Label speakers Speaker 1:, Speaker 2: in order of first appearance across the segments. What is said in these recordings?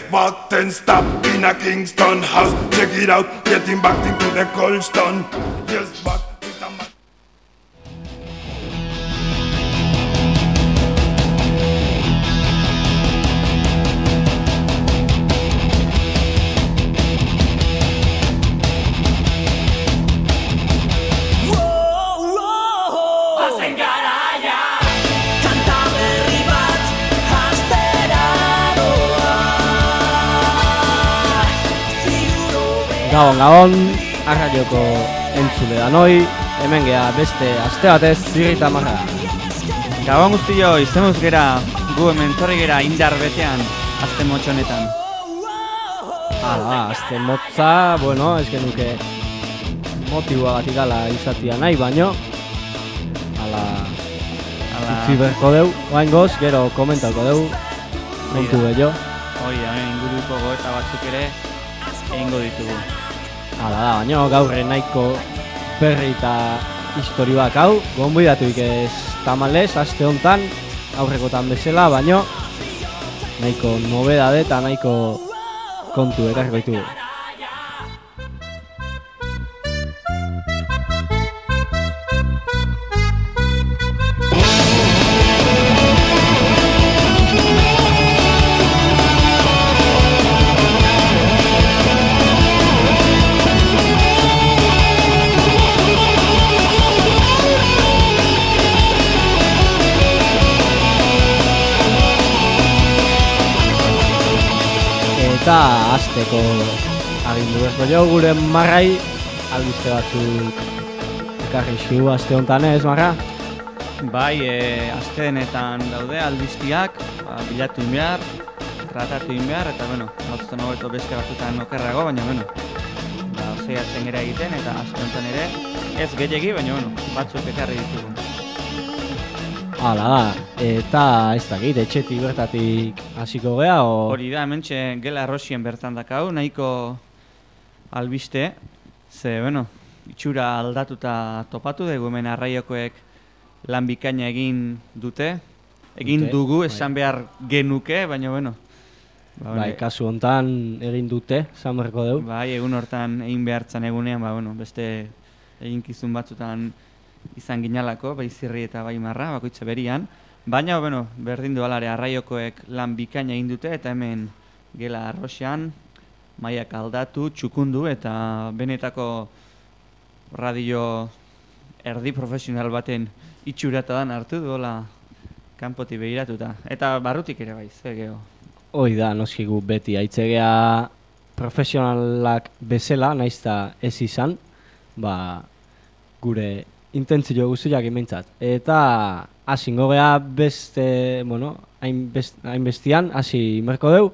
Speaker 1: but then stop in a Kingston house. Check it out, getting back into the Colston. Yes, but with a man.
Speaker 2: Gabon, arraioko entzule danoi, hemen gea beste aste batez zirrita marra.
Speaker 3: Gabon guztio, izemuz gera, gu hemen torri gera indar betean, aste motxo honetan.
Speaker 2: Hala, aste motza, bueno, ez genuke motiboa batik ala izatia nahi, baino ala utzi berko deu, oaingoz, gero komentako deu, kontu bello.
Speaker 3: Hoi, hemen inguruko goeta batzuk ere, egingo ditugu.
Speaker 2: Hala da, baina gaurre nahiko berri eta historioak hau, gonbidatuik ez tamalez, aste hontan, aurrekotan bezala, baina nahiko nobedade eta nahiko kontu ekarriko ditugu. Eta azteko agindu berko jo gure marrai albiste batzuk ekarri xiu aste honetan ez, marra?
Speaker 3: Bai, aste denetan daude albistiak, bilatu inbehar, tratatu inbehar, eta bueno, batzutan hobeto beste batzutan okerrago, baina bueno, saiatzen gara egiten, eta aste honetan ere ez gehiegi, baina bueno, batzuk ekarri ditugu.
Speaker 2: Hala da, eta ez dakit, etxetik bertatik hasiko gea, o...
Speaker 3: Hori da, hementxe gela arrosien bertan dakau, nahiko albiste, ze, bueno, itxura aldatuta topatu dugu, hemen arraiokoek lan bikaina egin dute, egin dugu, esan behar genuke, baina, bueno.
Speaker 2: Bai, kasu hontan egin dute, esan beharko dugu.
Speaker 3: Bai, egun hortan egin behartzan egunean, bueno, beste eginkizun batzutan izan ginalako, bai zirri eta bai marra, bakoitza berian. Baina, bueno, berdin du alare arraiokoek lan bikaina egin dute, eta hemen gela arroxean, maiak aldatu, txukundu, eta benetako radio erdi profesional baten itxuratadan hartu duela kanpoti behiratuta. Eta barrutik ere bai, ze geho.
Speaker 2: Hoi da, noskigu beti aitzegea profesionalak bezala, naizta ez izan, ba, gure intentzio guztiak imentzat. Eta hasingo gea beste, bueno, hainbestian, hasi merko deu,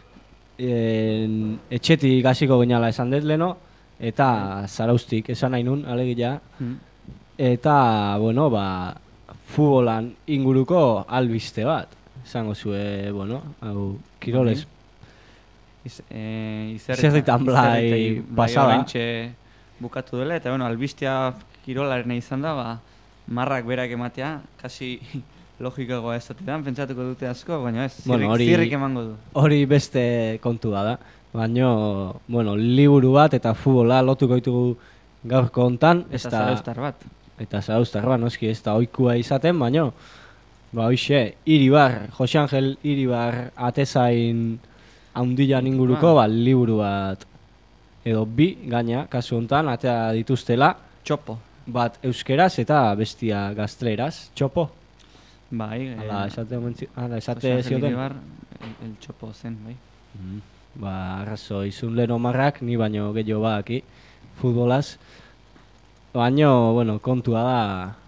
Speaker 2: etxetik hasiko ginala esan dut leno, eta zaraustik esan nahi nun, alegia. Eta, bueno, ba, futbolan inguruko albiste bat. Esango zue, bueno, hau, kiroles. Izerritan blai pasada.
Speaker 3: Bukatu dela, eta, bueno, albistea kirolaren izan da, ba, marrak berak ematea, kasi logikagoa ez zatetan, pentsatuko dute asko, baina ez, zirrik emango du.
Speaker 2: Hori beste kontua da, baina, bueno, liburu bat eta futbola lotuko ditugu gaurko hontan.
Speaker 3: Eta zaraustar bat.
Speaker 2: Eta zaraustar bat, noski ez da oikua izaten, baina, ba, hoxe, Iribar, Jose Angel Iribar atezain haundilan inguruko, ba, liburu bat, edo bi, gaina, kasu hontan, atea dituztela.
Speaker 3: Txopo.
Speaker 2: Bat euskeraz eta bestia gazteleraz, txopo.
Speaker 3: Bai.
Speaker 2: Ala, esate zioten.
Speaker 3: El txopo zen, bai.
Speaker 2: Ba, arrazo, izun lehen omarrak, ni baino gehiago baki, futbolaz. Baino, bueno, kontua da,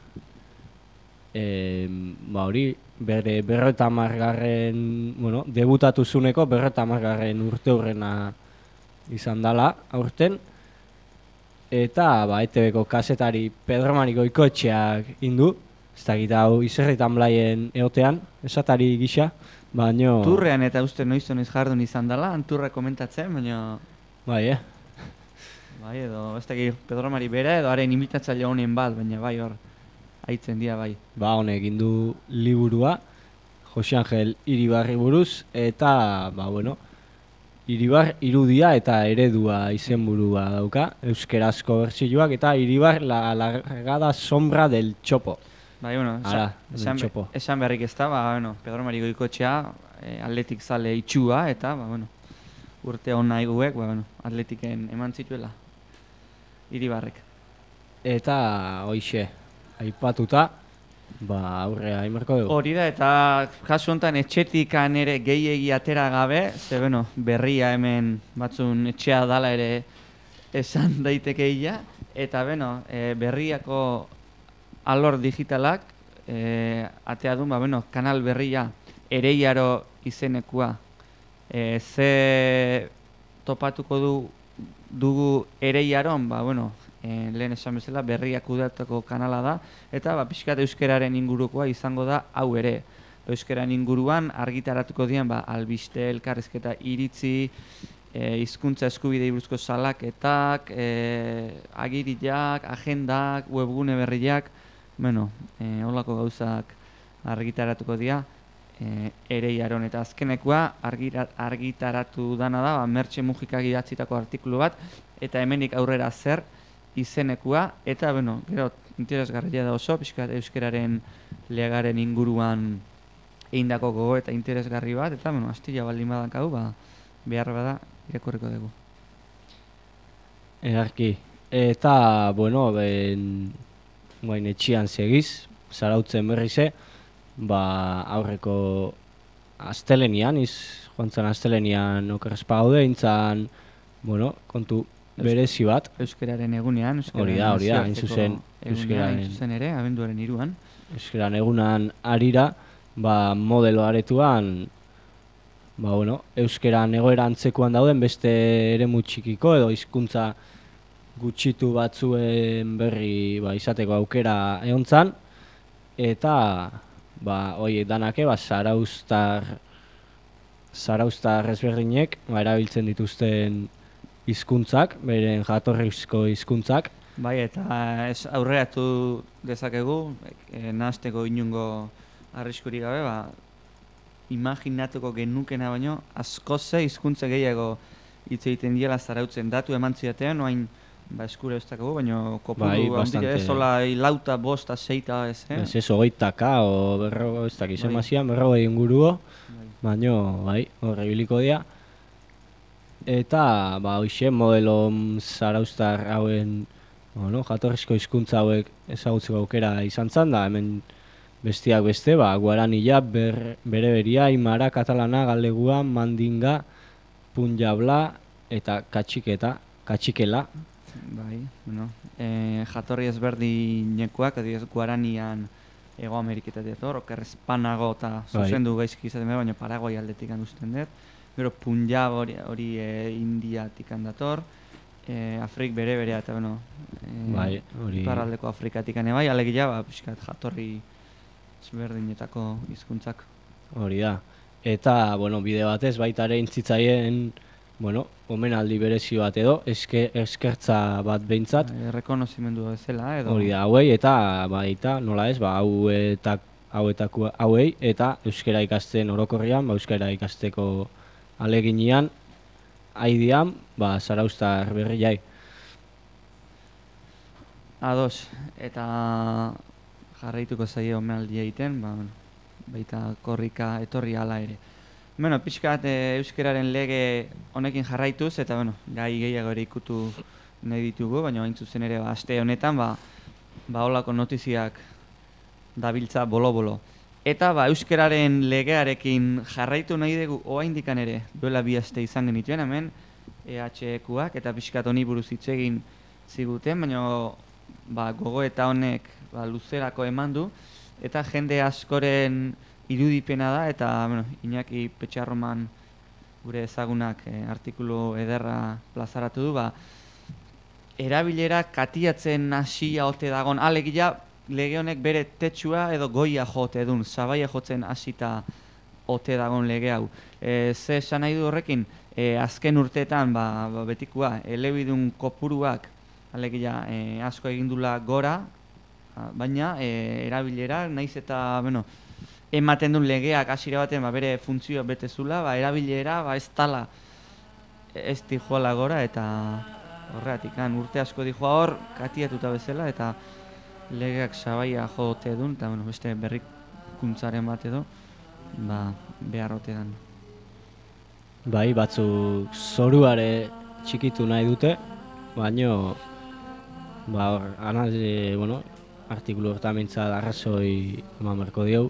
Speaker 2: ba hori, bere berroetamargarren, bueno, debutatu zuneko berroetamargarren urte horrena izan dala, aurten. Eta, ba, ETV-ko kasetari Pedro Mari Goikoetxeak indu, ez dakit hau izerritan blaien eotean, esatari gisa, baino...
Speaker 3: Turrean eta uste noiz jardun izan dela, turra komentatzen, baina...
Speaker 2: Bai,
Speaker 3: Bai, edo, ez dakit Pedro Mari bera, edo haren imitatzaile honen bat, baina bai hor, aitzen dira bai.
Speaker 2: Ba, honek indu liburua, Jose Angel Iribarri buruz, eta, ba, bueno, Iribar irudia eta eredua izenburua dauka, euskerazko bertsioak eta Iribar la alargada sombra del Chopo.
Speaker 3: Bai, bueno,
Speaker 2: del Chopo.
Speaker 3: esan beharrik ez da, bueno, Pedro Mari Goikoetxea, atletik zale itxua, eta, bueno, urte hona eguek, bueno, atletiken eman zituela, Iribarrek.
Speaker 2: Eta, hoixe, aipatuta, aurrea imarko dugu.
Speaker 3: Hori da, eta kasu honetan etxetikan ere gehiegi atera gabe, ze, bueno, berria hemen batzun etxea dala ere esan daitekeia, eta, bueno, berriako alor digitalak, atea duen, kanal berria, Ereiaro izenekua, ze topatuko dugu Ereiaron, lehen esan bezala berriak kudeatutako kanala da, eta pixkat euskeraren ingurukoa izango da hau ere. Euskeraren inguruan argitaratuko dian albiste, elkarrizketa, iritzi, hizkuntza eskubidei buruzko salaketak, agiriak, agendak, webgune berriak, holako gauzak argitaratuko dira Ereiaron, eta azkenekua argitaratu dana da Mertxe Mujikak idatzitako artikulu bat, eta hemenik aurrera zer izenekua, eta gero interesgarria da oso, pixkat euskeraren legaren inguruan egindako gogo eta interesgarri bat, eta astilla baldin badankau, behar bada irakurriko dugu.
Speaker 2: Edarki, eta, etxian segiz, zarautzen berrize, aurreko astelenian, joan zen astelenian okerespa gaude, intzan, kontu berezi bat.
Speaker 3: Euskararen egunean,
Speaker 2: hori da, hain zuzen
Speaker 3: ere, abenduaren 3an.
Speaker 2: Euskararen egunan arira, modelo aretuan, euskeran egoera antzekoan dauden beste eremu txikiko edo hizkuntza gutxitu batzuen berri izateko aukera egontzan, eta horiek danake zarauztar ezberdinek erabiltzen dituzten hizkuntzak, beren jatorrizko hizkuntzak.
Speaker 3: Bai, eta aurreratu dezakegu, nahasteko inungo arriskurik gabe, imaginatuko genukena baino, askoze hizkuntza gehiago hitz egiten diela zarautzen datu eman zidatean, oain eskura ez dakagu, baina kopuru handire ez, hola lauta, bosta, seita, ez,
Speaker 2: Ez, 20ka, o berro, ez dakiz emazian, berro egin gurugo, baina, horre biliko dira. Eta, hoxe, modelo zarauztar hauen, jatorrizko hizkuntza hauek ezagutzeko aukera izan zan da, hemen bestiak beste, guaranila, bereberia, aimara, katalana, galegua, mandinga, punjabla eta katxikela.
Speaker 3: Bai, jatorri ezberdinekuak, adibidez, guaranian Ego Ameriketatik dator, okerrezpanago eta zuzendu gaizki izaten baina Paraguai aldetik usten dut. Gero Punjab hori Indiatik dator, Afrik bereberea eta iparraldeko Afrikatik bai, alegia pixkat jatorri ezberdinetako hizkuntzak.
Speaker 2: Hori da. Eta, bide batez baita ere intzitzaien, omenaldi berezi bat edo, eskertza bat behintzat.
Speaker 3: Rekonozimendu bezala edo.
Speaker 2: Hori da, hauei eta baita, nola ez, hauei eta euskara ikasten orokorrian, euskara ikasteko aleginean, haidian, zarauztar berri jai.
Speaker 3: Ados, eta jarraituko zaio omenaldia egiten, baita korrika etorri ala ere. Pixkat euskararen lege honekin jarraituz, eta gai gehiago ere ikutu nahi ditugu, baina hain zuzen ere aste honetan, holako notiziak dabiltza bolo-bolo. Eta euskararen legearekin jarraitu nahi dugu oraindikan ere, duela 2 aste izan genituen hemen, EHEkoak eta pixkat honi buruz hitz egin ziguten, baina gogo eta honek luzerako eman du, eta jende askoren irudipena da, eta Iñaki Petxarroman gure ezagunak artikulu ederra plazaratu du, erabilera katiatzen hasia ote dagon, alegia lege honek bere tetxua edo goia jote edun, sabaia jotzen hasita ote dagon lege hau. Ze esan nahi du horrekin, azken urteetan betikua, elebidun kopuruak alegia asko egindula gora, baina erabilera, naiz eta ematen duen legeak hasiera baten bere funtzioa betezula, erabilera ez dala ez dijoala gora eta horregatik, urte asko dijoa hor, katiatuta bezala eta legeak sabaia jote duen, eta bueno, beste berrikuntzaren bat edo, beharrote dan.
Speaker 2: Bai, batzuk zoruare txikitu nahi dute, baino, artikulu horretan mintzat arrazoi eman berko diau.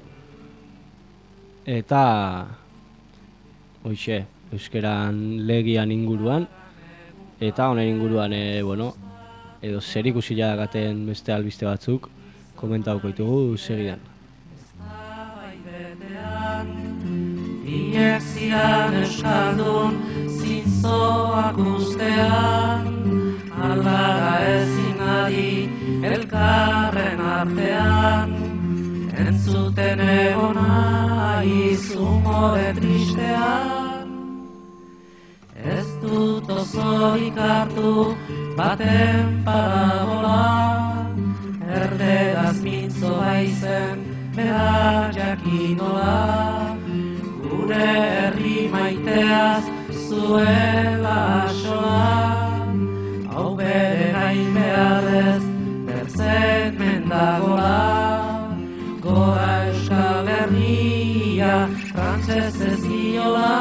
Speaker 2: Eta, hoxe, euskeran legian inguruan, eta honen inguruan, edo zer ikusila dakaten beste albiste batzuk, komentauko ditugu segidan.
Speaker 4: Iexzian eskaldun, zintzoak ustean, aldaga ezin adi, elkarren artean, entzuten egona izumore tristean. Ez dut osorik hartu baten parabola, erdegaz mintzo baizen behar jakinola, gure herri maiteaz zuela asola, hau bere nahi beharrez bertzen mendagola, gora Euskal Herria frantsesez diola,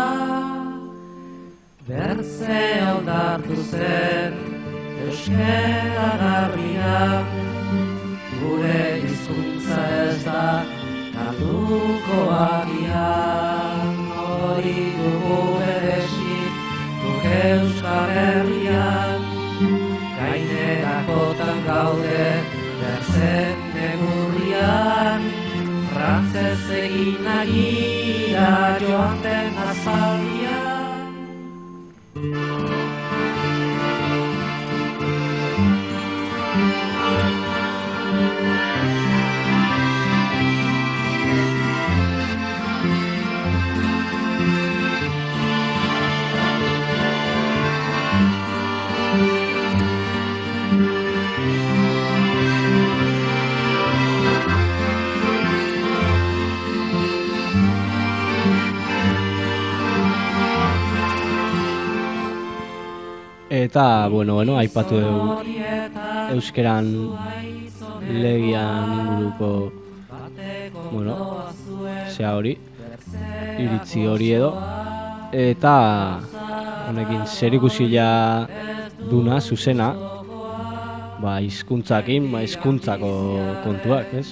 Speaker 4: bertze aldartu zen euskera garrian, gure hizkuntza ez da galduko agian, hori dugu berezit guk Euskal Herrian, gainerakotan gaude bertzen negurrian, frantzez egin agia joan den azaldian.
Speaker 2: Eta, aipatu dugu euskeran legian inguruko, zea hori, iritzi hori edo, eta honekin zerikusila duna, zuzena, hizkuntzakin, hizkuntzako kontuak, ez?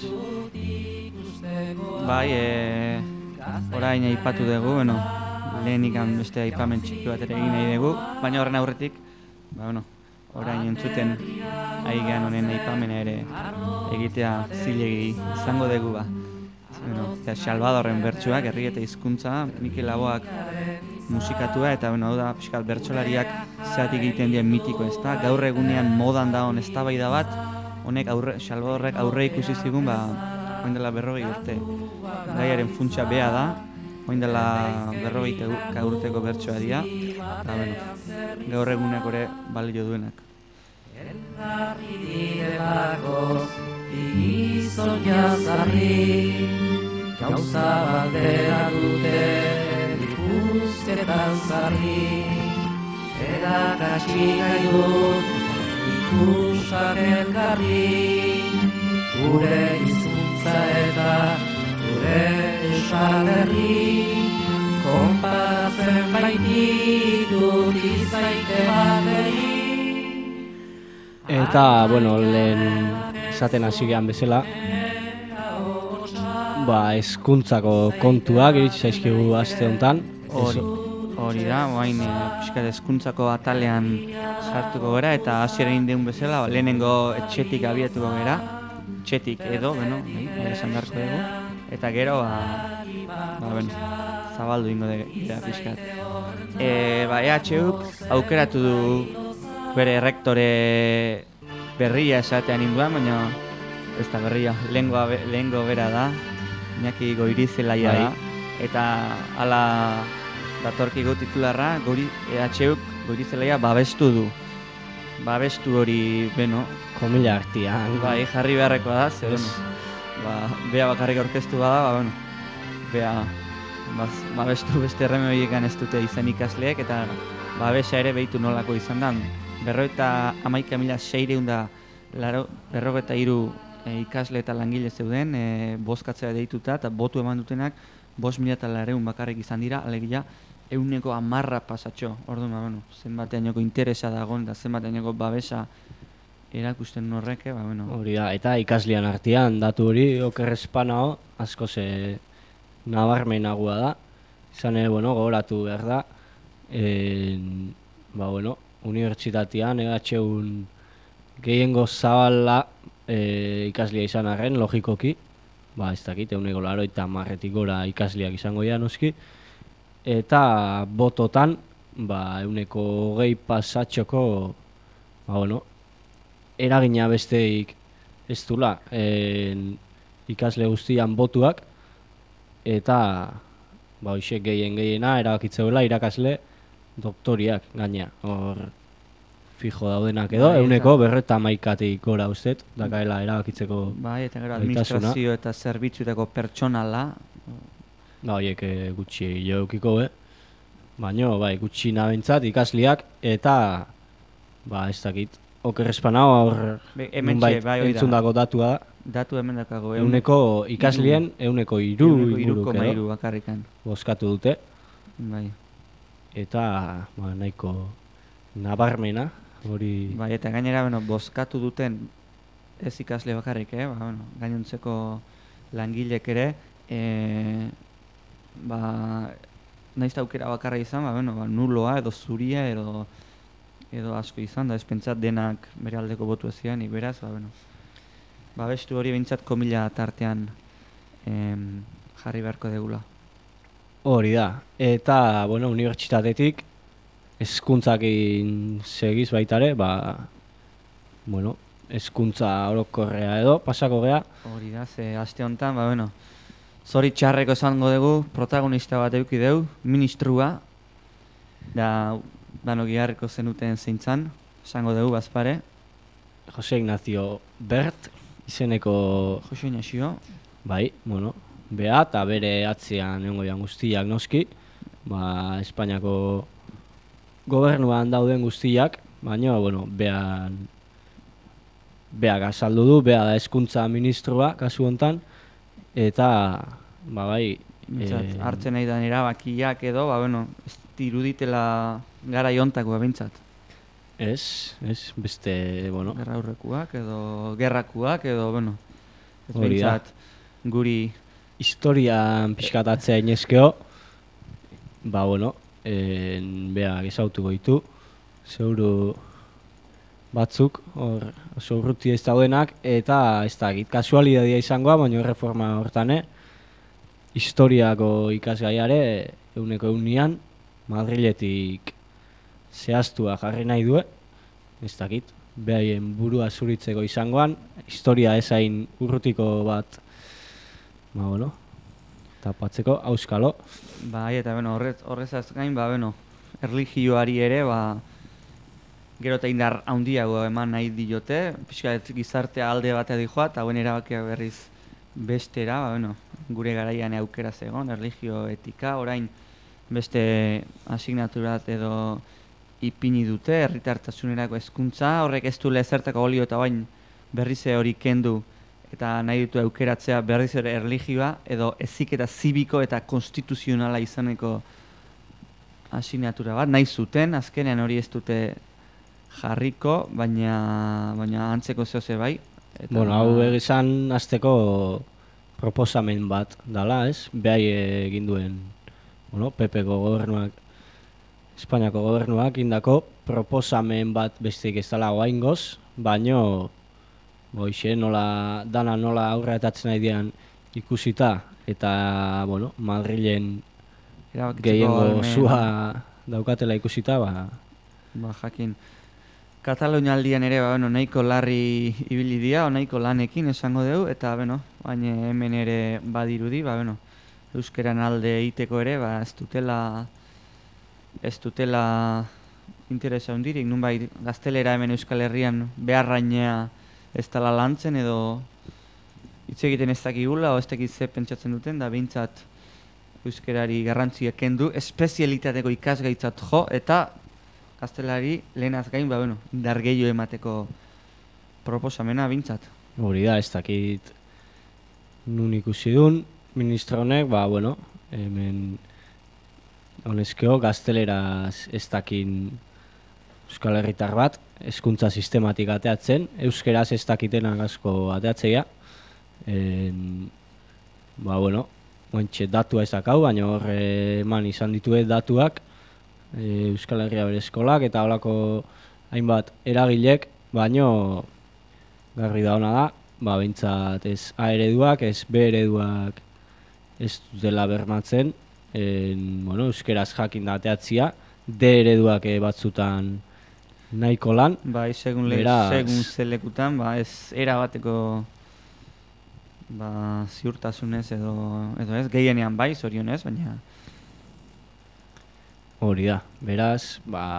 Speaker 3: Bai, orain aipatu dugu, lehenik beste aipamen txiki bat ere egin nahi dugu, baina horren aurretik, orain entzuten aigean honen aipamena ere egitea zilegi izango dugu Salvadorren bertsuak, herri eta hizkuntza, Mikel Laboak musikatua eta hau da pixkat bertsolariak zeatik egiten dien mitiko, ezta? Gaur egunean modan dagoen eztabaida bat, honek Salvadorrek aurre ikusi zigun, orain dela 40 urte. Gaiaren funtsa bea da, orain dela 40 urteko bertsoa dira, eta gaur egunek ere balio duenak.
Speaker 4: Elgarri direlako izon jazarri, gauza baldera dute ikustetan zarri, erakatsi nahi dut ikusak elgarri, gure hizkuntza eta gure Euskal Herri, konparatzen baititut izaite bateri.
Speaker 2: Eta, lehen esaten hasi gehan bezala, hezkuntzako kontuak iritsi zaizkigu aste honetan.
Speaker 3: Hori da, oain pixkat hezkuntzako atalean sartuko gara eta hasiera egin deun bezala, lehenengo etxetik abiatuko gara, etxetik edo, esan beharko dugu, eta gero, zabaldu ingo dira pixkat. EHUk aukeratu du bere errektore berria esatean induan, baina ez da berria, lehengo bera da, Iñaki Goirizelaia da, eta hala datorkigu titularra, EHUk Goirizelaia babestu du. Babestu hori,
Speaker 2: komila artian.
Speaker 3: Jarri beharrekoa da, zer, bea bakarrik aurkeztu bada, bea babestu beste erremediekan ez dute izan ikasleek, eta babesa ere behitu nolako izan da. 51.643 ikasle eta langile zeuden, bozkatzea deituta, eta botu eman dutenak 5.400 bakarrik izan dira, alegia 10% pasatxo. Orduan, zenbateainoko interesa dagoen, da zenbateainoko babesa erakusten horreke,
Speaker 2: Hori da, eta ikaslean artean datu hori okerrezpanao asko ze nabarmenagua da. Izan ere, gogoratu behar da, unibertsitatean egatxeun gehiengo zabala ikaslea izan arren, logikoki, ez dakit, 90 gora ikasleak izango dira noski, eta bototan, 20 pasatxoko, eragina besteik ez dula ikasle guztian botuak, eta hoxek gehiena erabakitzeuela irakasle doktoriak gaina, hor fijo daudenak edo, 51 gora ustet, dakaela erabakitzeko
Speaker 3: eta gero administrazio eta zerbitzuetako pertsonala.
Speaker 2: Horiek gutxi joeukiko, baina gutxi nabentzat ikasleak eta ez dakit, okerrezpanao hor entzundako datua da.
Speaker 3: Datu hemen dakago.
Speaker 2: Ikasleen 3,3
Speaker 3: bakarrikan
Speaker 2: bozkatu dute.
Speaker 3: Bai.
Speaker 2: Eta nahiko nabarmena hori.
Speaker 3: Bai, eta gainera bozkatu duten ez ikasle bakarrik, gainontzeko langilek ere nahiz aukera bakarra izan, nuloa edo zuria edo asko izan da, ez pentsat denak bere aldeko botu ezian, beraz, bestu hori bintzat komila tartean jarri beharko degula.
Speaker 2: Hori da, eta, unibertsitatetik hezkuntzakin segiz baitare, hezkuntza orokorrea edo, pasako gea.
Speaker 3: Hori da, ze aste honetan, zori txarreko esango dugu, protagonista bat eduki dugu, ministrua, da, danok igarriko zenuten zeintzan, esango dugu bazpare.
Speaker 2: Jose Ignacio Bert, izeneko...
Speaker 3: Jose Ignacio.
Speaker 2: Bea eta bere atzean egongo dian guztiak noski, Espainiako gobernuan dauden guztiak, baina, beak azaldu du, bea da hezkuntza ministroa, kasu hontan, eta,
Speaker 3: hartzen nahi den erabakiak edo, ez diruditela gara jontakoa bintzat.
Speaker 2: Ez, beste,
Speaker 3: Gerra aurrekuak edo gerrakuak edo, ez bintzat guri...
Speaker 2: Historian pixkatatzea inezkeo, beak ezautuko ditu, zeuru batzuk, oso urruti ez daudenak, eta ez dakit, kasualidadia izangoa, baina reforma hortane, historiako ikasgaiare, 100%, Madriletik zehaztua jarri nahi du, ez dakit, behaien burua zuritzeko izangoan, historia ezain urrutiko bat, tapatzeko, auskalo.
Speaker 3: Eta horrezaz gain, erlijioari ere, gero eta indar handiago eman nahi diote, pixka gizartea alde batea dijoa, eta hauen erabakia berriz bestera, gure garaian aukera zegoen, erlijio etika, orain beste asignaturat edo ipini dute, herritartasunerako hezkuntza, horrek ez du lezertako olio eta bain berriz hori kendu, eta nahi dutu aukeratzea berriz ere erlijioa, edo heziketa zibiko eta konstituzionala izaneko asignatura bat, nahi zuten, azkenean hori ez dute jarriko, baina antzeko zehose bai.
Speaker 2: Hau egizan azteko proposamen bat dala, ez? Behai egin duen, PP-ko gobernuak, Espainiako gobernuak indako proposamen bat besteik ez dala oaingoz, baino dana nola aurretatzen nahi dian ikusita, eta, Madrilen gehiengo zua daukatela ikusita,
Speaker 3: jakin. Katalunialdian ere, nahiko larri ibili dira, nahiko lanekin esango dugu, eta, baina hemen ere badirudi, euskeran alde egiteko ere, ez dutela interesa hundirik, nunbait gaztelera hemen Euskal Herrian beharrainea ez dela lantzen edo hitz egiten ez dakigula, o ez dakit ze pentsatzen duten, da behintzat euskerari garrantzia kendu, espezialitateko ikasgaitzat jo, eta gaztelari lehenaz gain, indar gehiago emateko proposamena bintzat.
Speaker 2: Hori da, ez dakit nun ikusi dun, ministro honek, hemen honezkeo gazteleraz ez dakin Euskal Herritar bat, hezkuntza sistematik ateatzen, euskeraz ez dakitenak asko ateatzea. Ointxe datua ezakau, baina hor eman izan ditue datuak Euskal Herria bere eskolak eta holako hainbat eragilek, baino garbi da ona da, behintzat ez A ereduak, ez B ereduak ez dutela bermatzen, euskeraz jakin da ateatzia, D ereduak batzutan nahiko lan.
Speaker 3: Segun zelekutan, ez erabateko ziurtasunez edo ez, gehienean zorionez, baina...
Speaker 2: Hori da, beraz,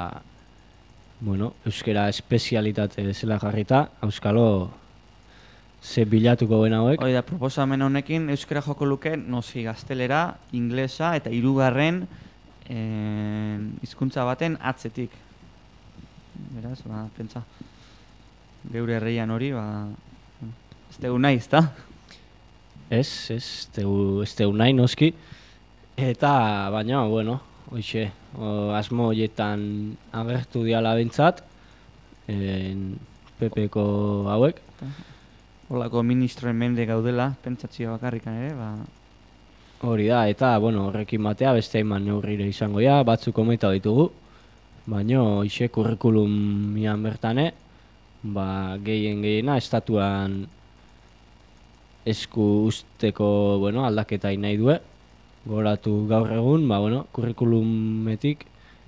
Speaker 2: euskera espezialitate bezala jarrita, auskalo ze bilatuko bena hauek.
Speaker 3: Hori da, proposamen honekin euskera joko luke noski gaztelera, inglesa eta hirugarren hizkuntza baten atzetik. Beraz, pentsa, geure herrian hori, ez tegu nahi, ezta?
Speaker 2: Ez tegu nahi noski, eta baina, hoxe, asmo horietan agertu diala bentsat, PP-ko hauek.
Speaker 3: Holako ministroen mende gaudela, pentsatzio bakarrikan ere,
Speaker 2: Hori da, eta, horrekin batea beste hainbat neurrire izango ja, batzuk kometa ditugu, baina, hoxe, kurrikulumian bertane, gehiena estatuan esku usteko, aldaketa nahi due, goratu gaur egun, kurrikulumetik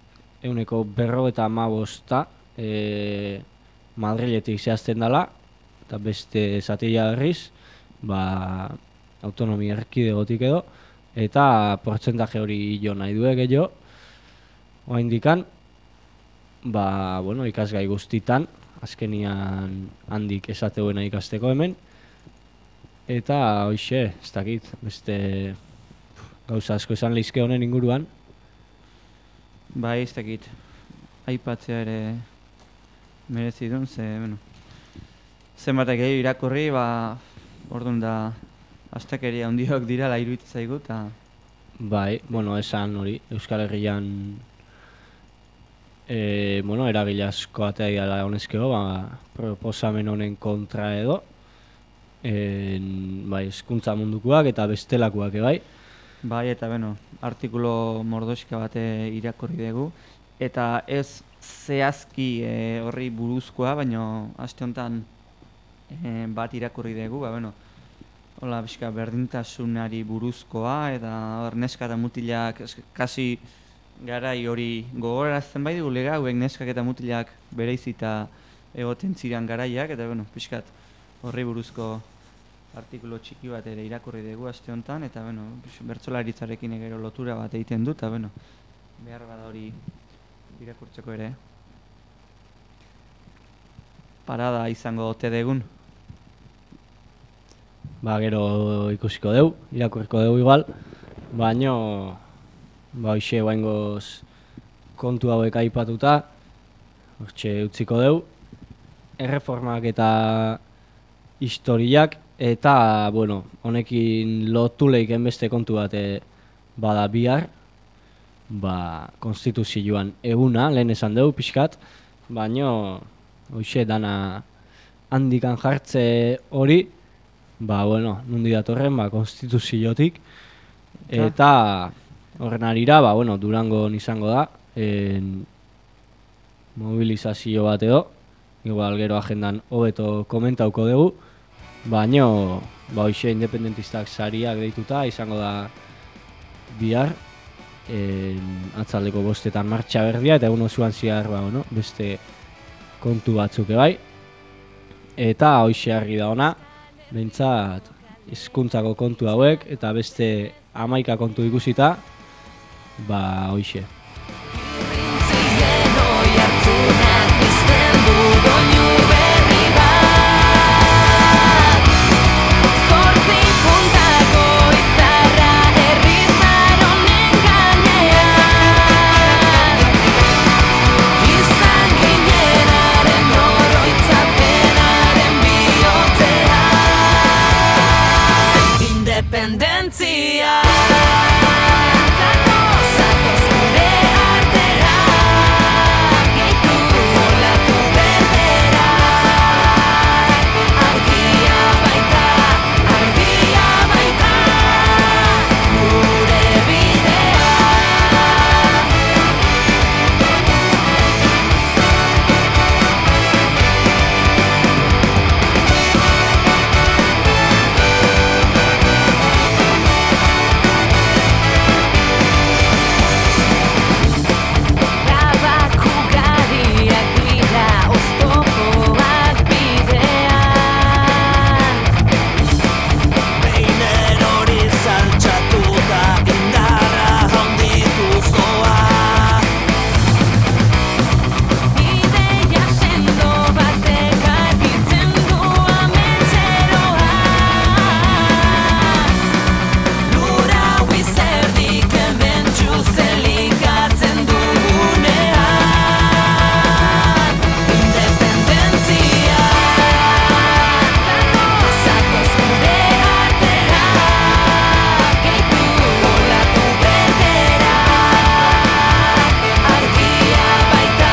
Speaker 2: 50% Madriletik zehazten dela, eta beste zatia berriz, autonomia erkidegotik edo, eta portzentaje hori jo nahi due gehiago, oraindikan, ikasgai guztitan, azkenian handik esateuena ikasteko hemen, eta hoxe, ez dakit, beste gauza asko esan lehizke honen inguruan.
Speaker 3: Ez dakit, aipatzea ere merezi duen, zenbatek gehiago irakurri, orduan da astakeria handiok dirala iruditzen zaigu, eta...
Speaker 2: Esan hori, Euskal Herrian eragile asko atea dira honezkeo, proposamen honen kontra edo, hezkuntza mundukoak eta bestelakoak bai.
Speaker 3: Eta artikulo mordoxka bate irakurri dugu, eta ez zehazki horri buruzkoa, baina aste honetan bat irakurri dugu, hola, bizka berdintasunari buruzkoa, eta neska eta mutilak kasi garai hori gogorarazten bai dugu lega, hauek neskak eta mutilak bereizita egoten ziren garaiak, eta bizkat horri buruzko artikulo txiki bat ere irakurri dugu aste honetan, eta bertsolaritzarekin gero lotura bat egiten du, eta behar bada hori irakurtzeko ere. Parada izango ote degun.
Speaker 2: Gero ikusiko deu, irakurriko deu igual, baino, hoxe guaingoz kontu hauek aipatuta, hortxe utziko deu, erreformak eta historiak, eta, honekin lotu lehiken beste kontu bat bada bihar, konstituzioan eguna, lehen esan dugu pixkat, baino, hoxe dana handikan jartze hori, nundi datorren, konstituziotik, eta horren arira, Durangon izango da, mobilizazio bat edo, igual gero agendan hobeto komentauko dugu, baino, hoxe independentistak sariak deituta, izango da bihar, atzaldeko 5:00 martxa berdia, eta egun osoan zehar, beste kontu batzuk bai, eta hoxe argi da ona, behintzat hizkuntzako kontu hauek, eta beste 11 kontu ikusita, hoxe.
Speaker 5: Izan independentzia. Zatoz gure artera, gehitu olatu berbera. Argia baita, gure bidea. Trabakugariak dira oztopoak bidean.
Speaker 4: Behin erori zaltxatuta indarra handitu zoa.
Speaker 5: Ideia sendo batek argitzen du ametseroa. Lura hau izerdik hementxu zelikatzen dugunean. Independentzia. Zatoz gure artera, gehitu olatu berbera. Argia baita,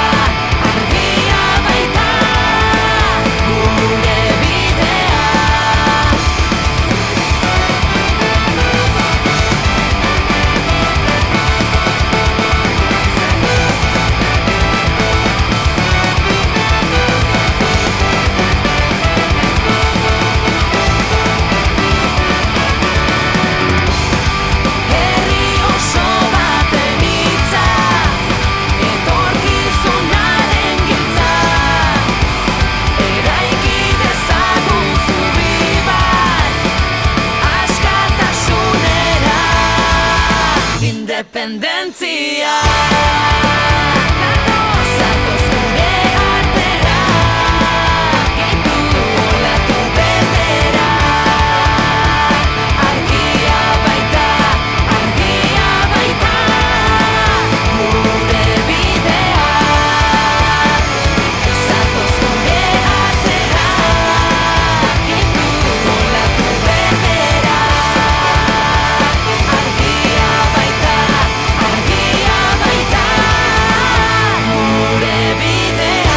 Speaker 5: gure bidea. Herri oso baten hitza, etorkizunaren giltza. Eraiki dezagun zubi bat, askatasunera. Independentzia. Zatoz gure artera, gehitu olatu berbera. Argia baita, gure bidea. Zatoz gure artera, gehitu olatu berbera. Argia baita, gure bidea.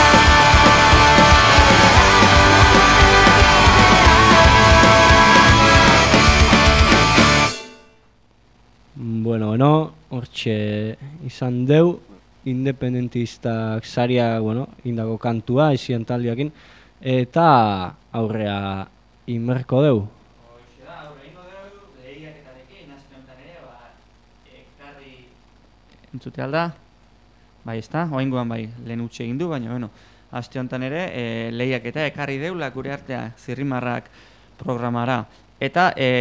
Speaker 2: Bueno, hortxe izan deu, independentistak saria, indako kantua, izien taldiakin, eta aurrea inmerko deu.
Speaker 3: Hoxe da, aurre ingo dugu, lehiaketarekin, aste honetan ere, ekarri... Entzute alda? Bai, ezta, oaingoan bai, lehen utxe egin du, baina, aste honetan ere, lehiaketa ekarri deula gure artea, zirrimarrak programara. Eta,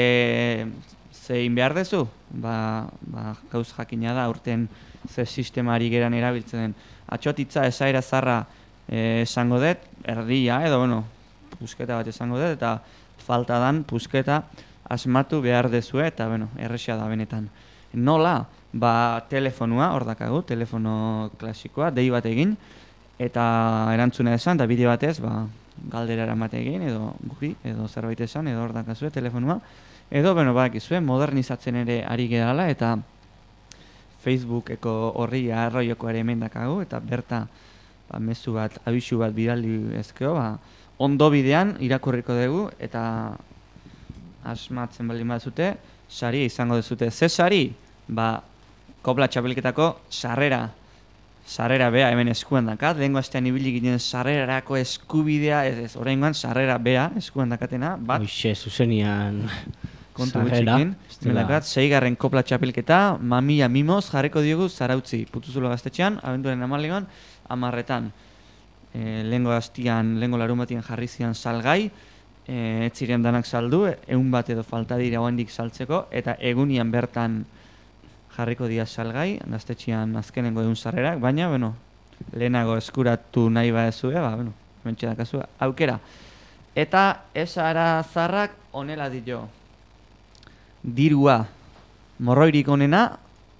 Speaker 3: zein behar dezu? Gauz jakina da, urten ze sistemari geran erabiltzen den. Atxotitza esaera zarra esango dut, erdia edo, pusketa bat esango dut, eta falta dan pusketa asmatu behar dezue, eta, erresia da benetan. Nola? Telefonua, hor dakagu, telefono klasikoa, dei bat egin, eta erantzuna esan, da bideo batez, galdera eran egin, edo guri, edo zerbait esan, edo hor dakazue telefonua. Edo, badakizue, modernizatzen ere ari gerala, eta Facebookeko horri arroioko ere hemen dakagu, eta berta mezu bat, abisu bat bidali ezkeo, ondo bidean irakurriko dugu, eta asmatzen baldin bazute, sari izango dezute. Ze sari? Kopla txapelketako sarrera bea hemen eskuan dakat, lehenko astean ibili ginen sarrerarako eskubidea, oraingoan sarrera bea eskuan dakatena, bat.
Speaker 2: Hoxe, zuzenian
Speaker 3: Kontu
Speaker 2: sarrera.
Speaker 3: gutxikin, hemen dakat, 6. kopla txapelketa, mamia mimoz jarriko diogu Zarautzi, Putuzulo gaztetxean, abenduaren 14an, 10etan. Lehengo astean, lehengo larun batian jarri zian salgai, ez ziren danak saldu, 100 bat edo falta dira oraindik saltzeko, eta egunian bertan jarriko dira salgai, gaztetxean azkenengo 100 sarrerak, baina, lehenago eskuratu nahi badezue, hementxe dakazue aukera. Eta esara zarrak honela dio. Dirua, morroirik onena.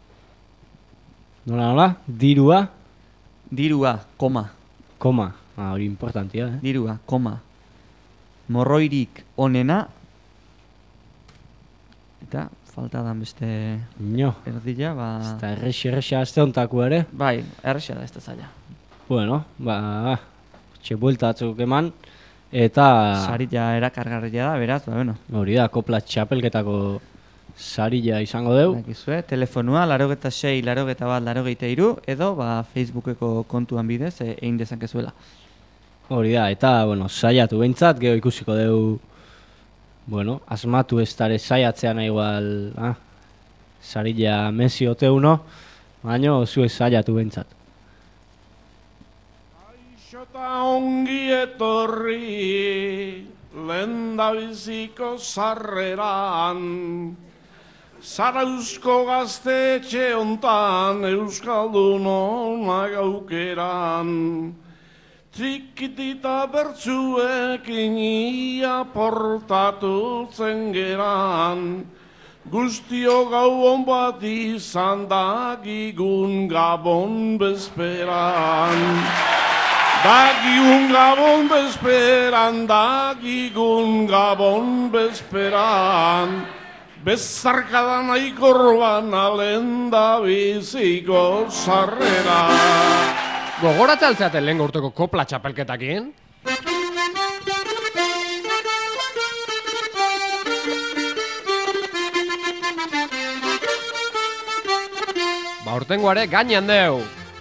Speaker 2: Nola? Dirua?
Speaker 3: Dirua, koma.
Speaker 2: Koma, hori importantia,
Speaker 3: Dirua, koma. Morroirik onena. Eta falta da beste
Speaker 2: No,
Speaker 3: erdila, ba...
Speaker 2: eta errexa azte hontako ere.
Speaker 3: Bai, erresa da ez da zaila.
Speaker 2: Bueno, ba, buelta batzuk eman, eta
Speaker 3: Sarila erakargarria da, beraz, ba, bueno.
Speaker 2: hori da, kopla txapelketako sarila izango deu.
Speaker 3: Dakizue, telefonua 86 81 83 edo ba, Facebookeko kontuan bidez egin dezakezuela.
Speaker 2: Hori da, eta, bueno, saiatu behintzat, gero ikusiko deu, bueno, asmatu ez dara saiatzean igual, sarila Messi oteuno, baina zue saiatu behintzat.
Speaker 6: Aixota ongi etorri, lehendabiziko sarreran, Zarauzko gaztetxe hontan, Euskaldun onak aukeran, Txikitita bertsuekin ia portatu zen geran, Guztio gau hon bat izan dagigun Gabon bezperan. Dagigun Gabon bezperan, dagigun Gabon bezperan, Bezarkada nahiko urbana lehendabiziko sarrera.
Speaker 7: Gogoratzen altzeaten lehen urteko kopla txapelketakin? Ba, urtengoare gainean deu!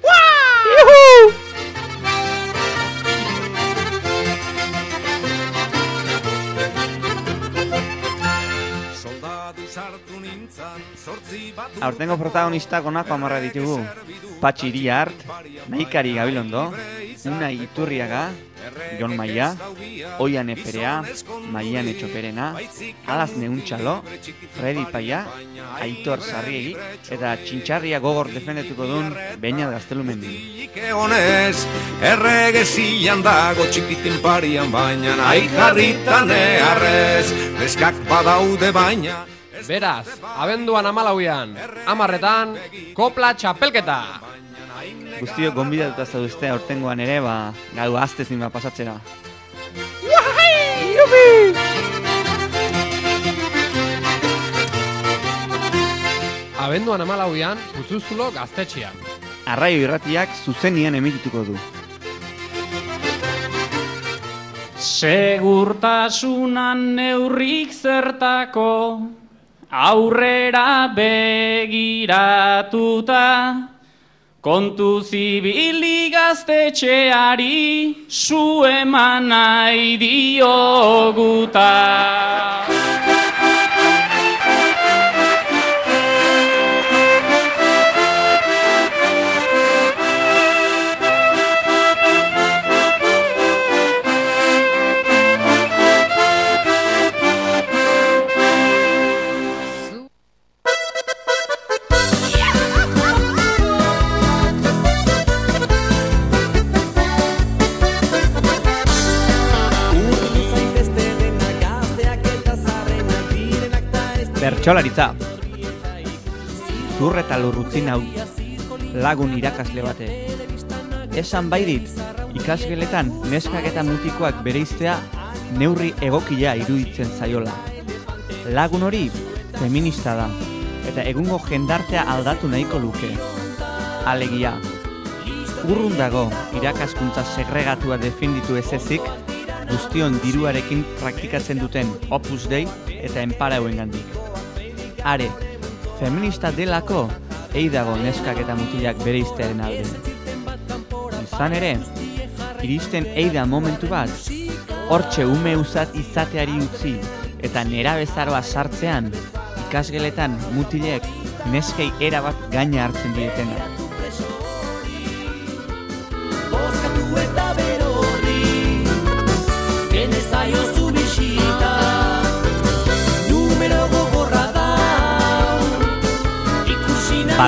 Speaker 3: Aurtengo protagonistak honako hamarra ditugu. Patxi Iriart, Naikari Gabilondo, Unai Iturriaga, Jon Maia, Oian Eperea, Maian Etxoperena, Alaz Neuntxalo, Fredi Paia, Aitor Sarriegi eta Txintxarria gogor defendetuko duen Beñat Gaztelumendi.
Speaker 8: Honez, erregezian dago txikitin parian baina nahi jarritan eharrez, neskak badaude baina.
Speaker 7: Beraz, abenduan 14an, 10etan, kopla txapelketa!
Speaker 3: Guztiok gonbidatuta zauduzte aurtengoan ere, ba, gau aztezin bat pasatzera.
Speaker 7: Abenduan 14an, Putzuzulo gaztetxean.
Speaker 3: Arraio irratiak zuzenian emitituko du.
Speaker 9: Segurtasunan neurrik zertako, aurrera begiratuta, kontu zibili gaztetxeari zu eman nahi dioguta.
Speaker 3: Bertsolaritza. Zur eta lurrutzin hau lagun irakasle bate. Esan bai dit, ikasgeletan neskak eta mutikoak bereiztea neurri egokia iruditzen zaiola. Lagun hori feminista da, eta egungo jendartea aldatu nahiko luke. Alegia, urrun dago irakaskuntza segregatua defenditu ez ezik, guztion diruarekin praktikatzen duten Opus Dei eta enparauen gandik. Are, feminista delako, dago neskak eta mutilak bereiztearen alde. Izan ere, iristen da momentu bat, hortxe ume uzat izateari utzi eta nerabezaroa sartzean, ikasgeletan mutilek neskei erabat gaina hartzen dietena.
Speaker 4: Bozkatu eta berori, genezaio zu bisita, numero gogorra da, ikusi nahi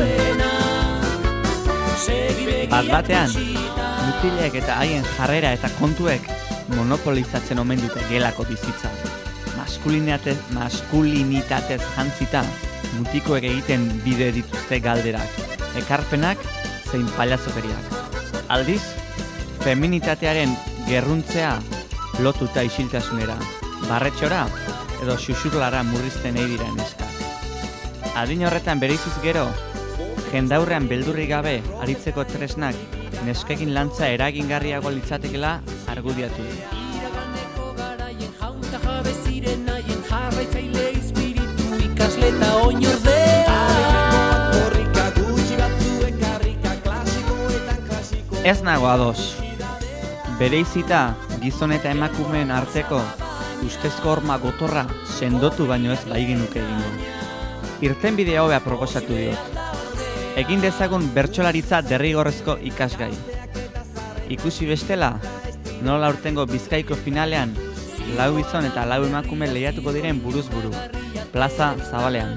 Speaker 3: Bat-batean, mutilek eta haien jarrera eta kontuek monopolizatzen omen dute gelako bizitza. Maskulinitatez jantzita, mutikoek egiten bide dituzte galderak, ekarpenak zein pailazokeriak. Aldiz, feminitatearen gerruntzea lotuta isiltasunera, barretxora edo xuxurlara murrizten nahi dira neskak. Adin horretan bereiziz gero, jendaurrean beldurrik gabe aritzeko tresnak neskekin lantza eragingarriago litzatekela argudiatu du.
Speaker 4: Iraganeko garaien jaunta jabe ziren haien jarraitzaile espiritu ikasle eta oinordea. Korrika gutxi batzuen karrika klasikoetan klasiko.
Speaker 3: Ez nago ados. Bereizita gizon eta emakumeen arteko ustezko horma gotorra sendotu baino ez baigenuke egingo. Irtenbide hobea proposatu diot. Egin dezagun bertsolaritza derrigorrezko ikasgai. Ikusi bestela, nola aurtengo Bizkaiko finalean, 4 gizon eta 4 emakume lehiatuko diren buruz buru, plaza zabalean.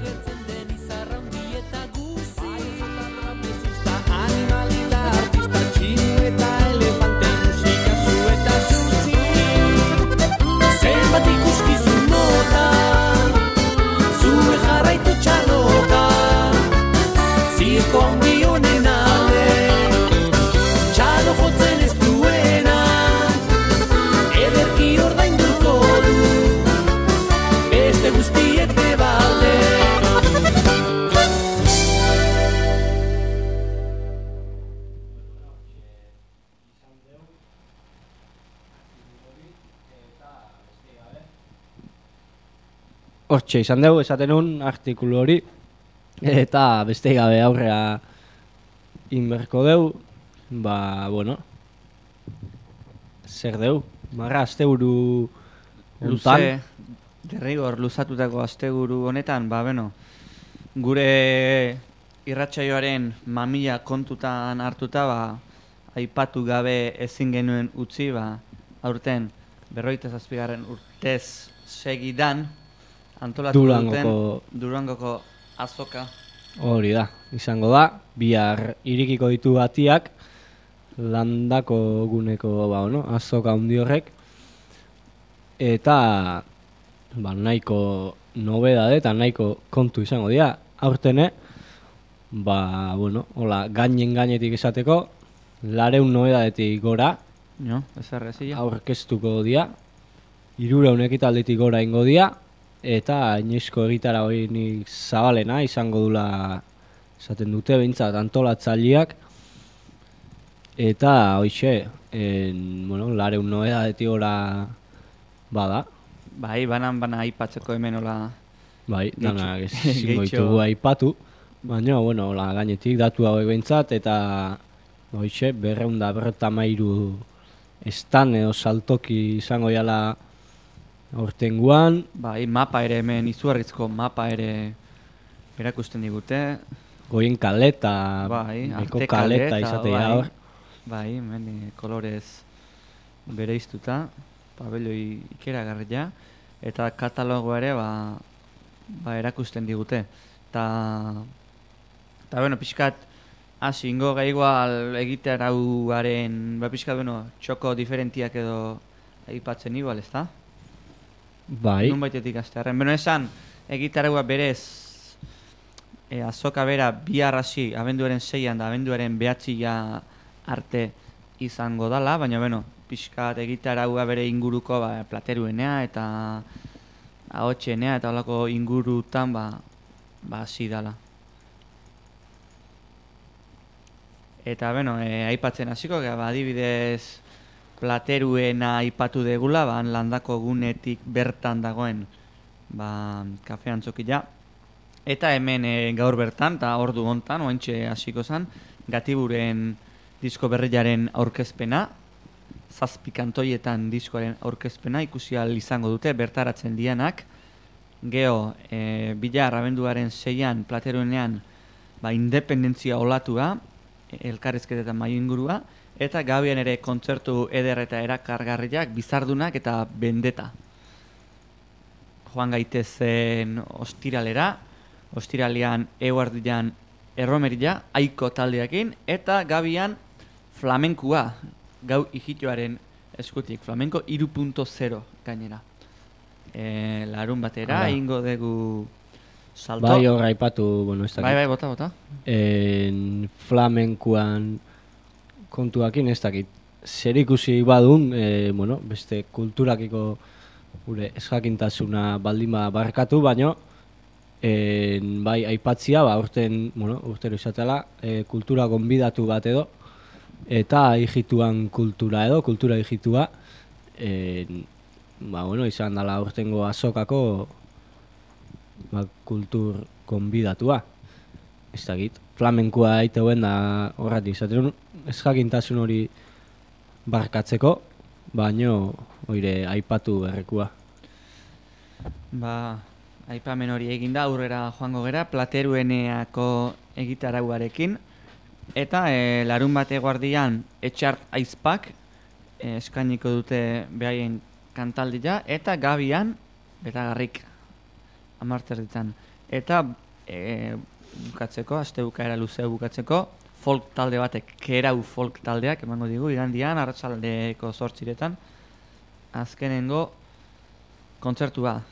Speaker 4: Animalita artista txinu eta elefante musika zu eta zuzi. Zenbat ikuskizun mota, zure jarraitu txaloka. Zirko handi honen alde, txalo jotzen ez duena, ederki ordainduko du, beste guztiek debalde.
Speaker 2: Hortxe izan dugu, esaten un artikulu hori, eta beste gabe aurrea inberko dugu, bueno, zer dugu, marra asteburu
Speaker 3: Luze, derrigor luzatutako asteburu honetan, gure irratsaioaren mamila kontutan hartuta, aipatu gabe ezin genuen utzi, aurten 57. urtez segidan antolatu duten Durangoko azoka.
Speaker 2: Hori da, izango da, bihar irikiko ditu atiak, landako guneko azoka handi horrek, eta nahiko nobedade eta nahiko kontu izango dira. Aurtene, hola, gainetik esateko, 200 nobedadetik gora, aurkeztuko dira, 300 ekitalditik gora ingo dira, eta inoizko egitara hori zabalena izango dula esaten dute behintzat antolatzaileak, eta hoixe, 200 nobedadetik gora bada.
Speaker 3: Bai, banan aipatzeko hemen hola.
Speaker 2: Bai, danak ezingo ditugu aipatu, baina, hola, gainetik datu hauek behintzat, eta hoixe, 253 estan edo saltoki izango diala aurtengoan.
Speaker 3: Bai, mapa ere hemen, izugarrizko mapa ere erakusten digute.
Speaker 2: Goien kaleta, eko kaleta izatea hor.
Speaker 3: Bai, hemen kolorez bereiztuta, pabelloi ikeragarria, eta katalogo ere erakusten digute. Eta pixkat, hasi ingo igual egitarauaren, pixkat, txoko diferentiak edo aipatzen igual, ez da?
Speaker 2: Bai.
Speaker 3: Nun baitetik astearren. Esan, egitaraua berez azoka bera bihar hasi abenduaren 6an da abenduaren 9 arte izango dala, baina, pixkat egitaraua bere inguruko plateruenea eta ahotxenea eta holako ingurutan hasi dala. Eta, aipatzen hasiko, adibidez plateruena aipatu degula, landako gunetik bertan dagoen kafe antzokia. Eta hemen gaur bertan, eta ordu hontan, oantxe hasiko zen, Gatiburen disko berriaren aurkezpena, 7 kantoietan diskoaren aurkezpena ikusi ahal izango dute, bertaratzen dianak. Gero, bihar abenduaren 6an plateruenean independentzia olatua, elkarrizketetan maio ingurua, eta gabian ere kontzertu eder eta erakargarriak, bizardunak eta bendeta. Joan gaitezen ostiralera, ostiralean eguardian erromeria, aiko taldeakin, eta gabian flamenkua, gau hijitoaren eskutik, flamenko 3.0 gainera. Larun batera, ingo dugu salto.
Speaker 2: Bai, horra aipatu, ez dakit.
Speaker 3: Bai, bota.
Speaker 2: Flamenkuan kontuakin ez dakit. Zer ikusi badun, beste kulturakiko gure ezjakintasuna baldin barkatu, baino bai aipatzia, aurten, urtero izatela, kultura gonbidatu bat edo, eta hijituan kultura hijitua, izan dela aurtengo azokako kultur gonbidatua. Ez dakit, flamenkoa aiteuen da horretik izaten, ezjakintasun hori barkatzeko, baino oire aipatu berrekua.
Speaker 3: Aipamen hori eginda aurrera joango gera, Platerueneako egitarauarekin, eta larun bate guardian Etxart Aizpak eskainiko dute behaien kantaldia, eta Gabian Betagarrik 10:00 eta bukatzeko, aste bukaera luzea bukatzeko, folk talde batek, Kerau folk taldeak emango digu, igandian, arratsaldeko 8:00 azkenengo kontzertua.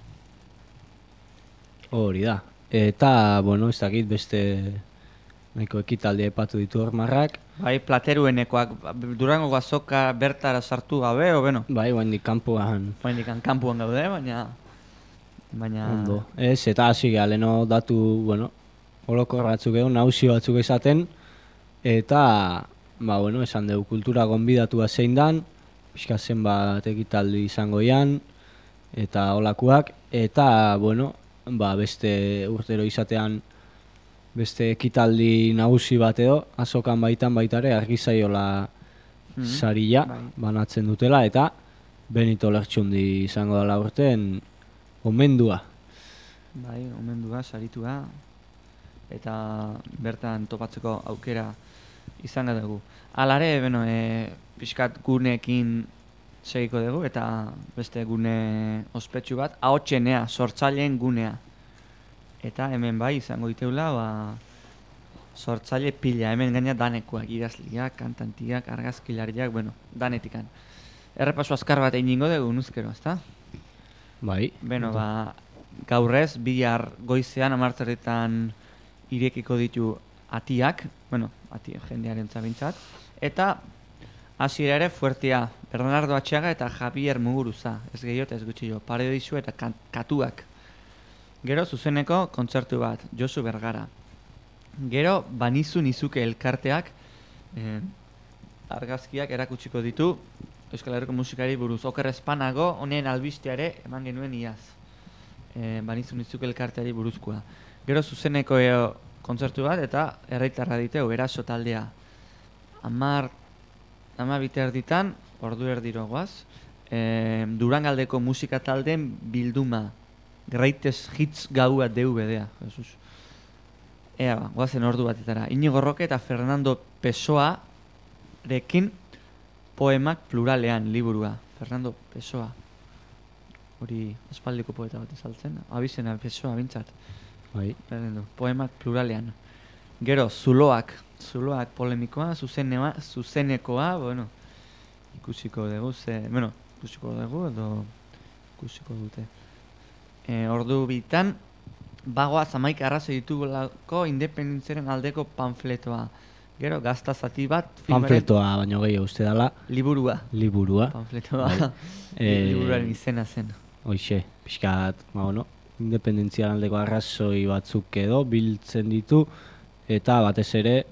Speaker 2: Hori da. Eta, ez dakit beste nahiko ekitaldi aipatu ditu Hormarrak.
Speaker 3: Bai, Plateruenekoak, Durangoko azoka bertara sartu gabe, o beno?
Speaker 2: Bai, oraindik kanpoan.
Speaker 3: Oraindik kanpoan gaude, baina...
Speaker 2: Ondo. Ez, eta hasi geha, leheno datu, olokor batzuk egon, nauzio batzuk esaten, eta, esan dugu, kultura gonbidatua zein dan, pixka zenbat ekitaldi izango ian, eta olakuak, eta, beste urtero izatean beste ekitaldi nagusi bat edo, azokan baitare argizaiola saria banatzen dutela, eta Benito Lertxundi izango dela urten omendua.
Speaker 3: Bai, omendua, saritua, eta bertan topatzeko aukera izango dugu. Alare, pixkat guneekin segiko dugu, eta beste gune ospetsu bat, Ahotsenea, sortzaileen gunea. Eta hemen bai izango diteula, sortzaile pila, hemen gaina danekoak, idazliak, kantantiak, argazkilariak, danetikan. Errepaso azkar bat egingo dugu nuzkero, ezta?
Speaker 2: Bai.
Speaker 3: Gaurrez, bihar goizean 10:00 irekiko ditu atiak, jendearen zabintzat, eta hasiera ere fuertea, Bernardo Atxaga eta Javier Muguruza, ez gehiago eta ez gutxillo, Paradisu eta Katuak. Gero zuzeneko kontzertu bat, Josu Bergara. Gero Banizu Nizuke elkarteak argazkiak erakutsiko ditu Euskal Herriko musikari buruz. Oker Espanago honen albisteare eman genuen iaz. Banizu Nizuke elkarteari buruzkoa. Gero zuzeneko kontzertu bat eta erraitarra diteu, Eraso taldea. 10:30 ordu erdiro goaz. Durangaldeko musika taldeen bilduma. Greatest Hits gaua DVD-a, Jesus. Goazen ordu batetara. Inigo Roque eta Fernando Pessoa rekin poemak pluralean liburua. Fernando Pessoa. Hori aspaldiko poeta bat ezaltzen. Abizena Pessoa bintzat.
Speaker 2: Bai.
Speaker 3: Poemak pluralean. Gero, Zuloak polemikoa, zuzenekoa, ikusiko dugu, ikusiko dugu edo ikusiko dute. Ordu bitan, bagoaz 11 arrazoi ditugulako independentziaren aldeko panfletoa. Gero, gazta zati bat...
Speaker 2: Panfletoa, baino gehiago uste dela.
Speaker 3: Liburua. Panfletoa. Liburuaren izena zen.
Speaker 2: Hoixe, pixkat, independentziaren aldeko arrazoi batzuk edo biltzen ditu, eta batez ere,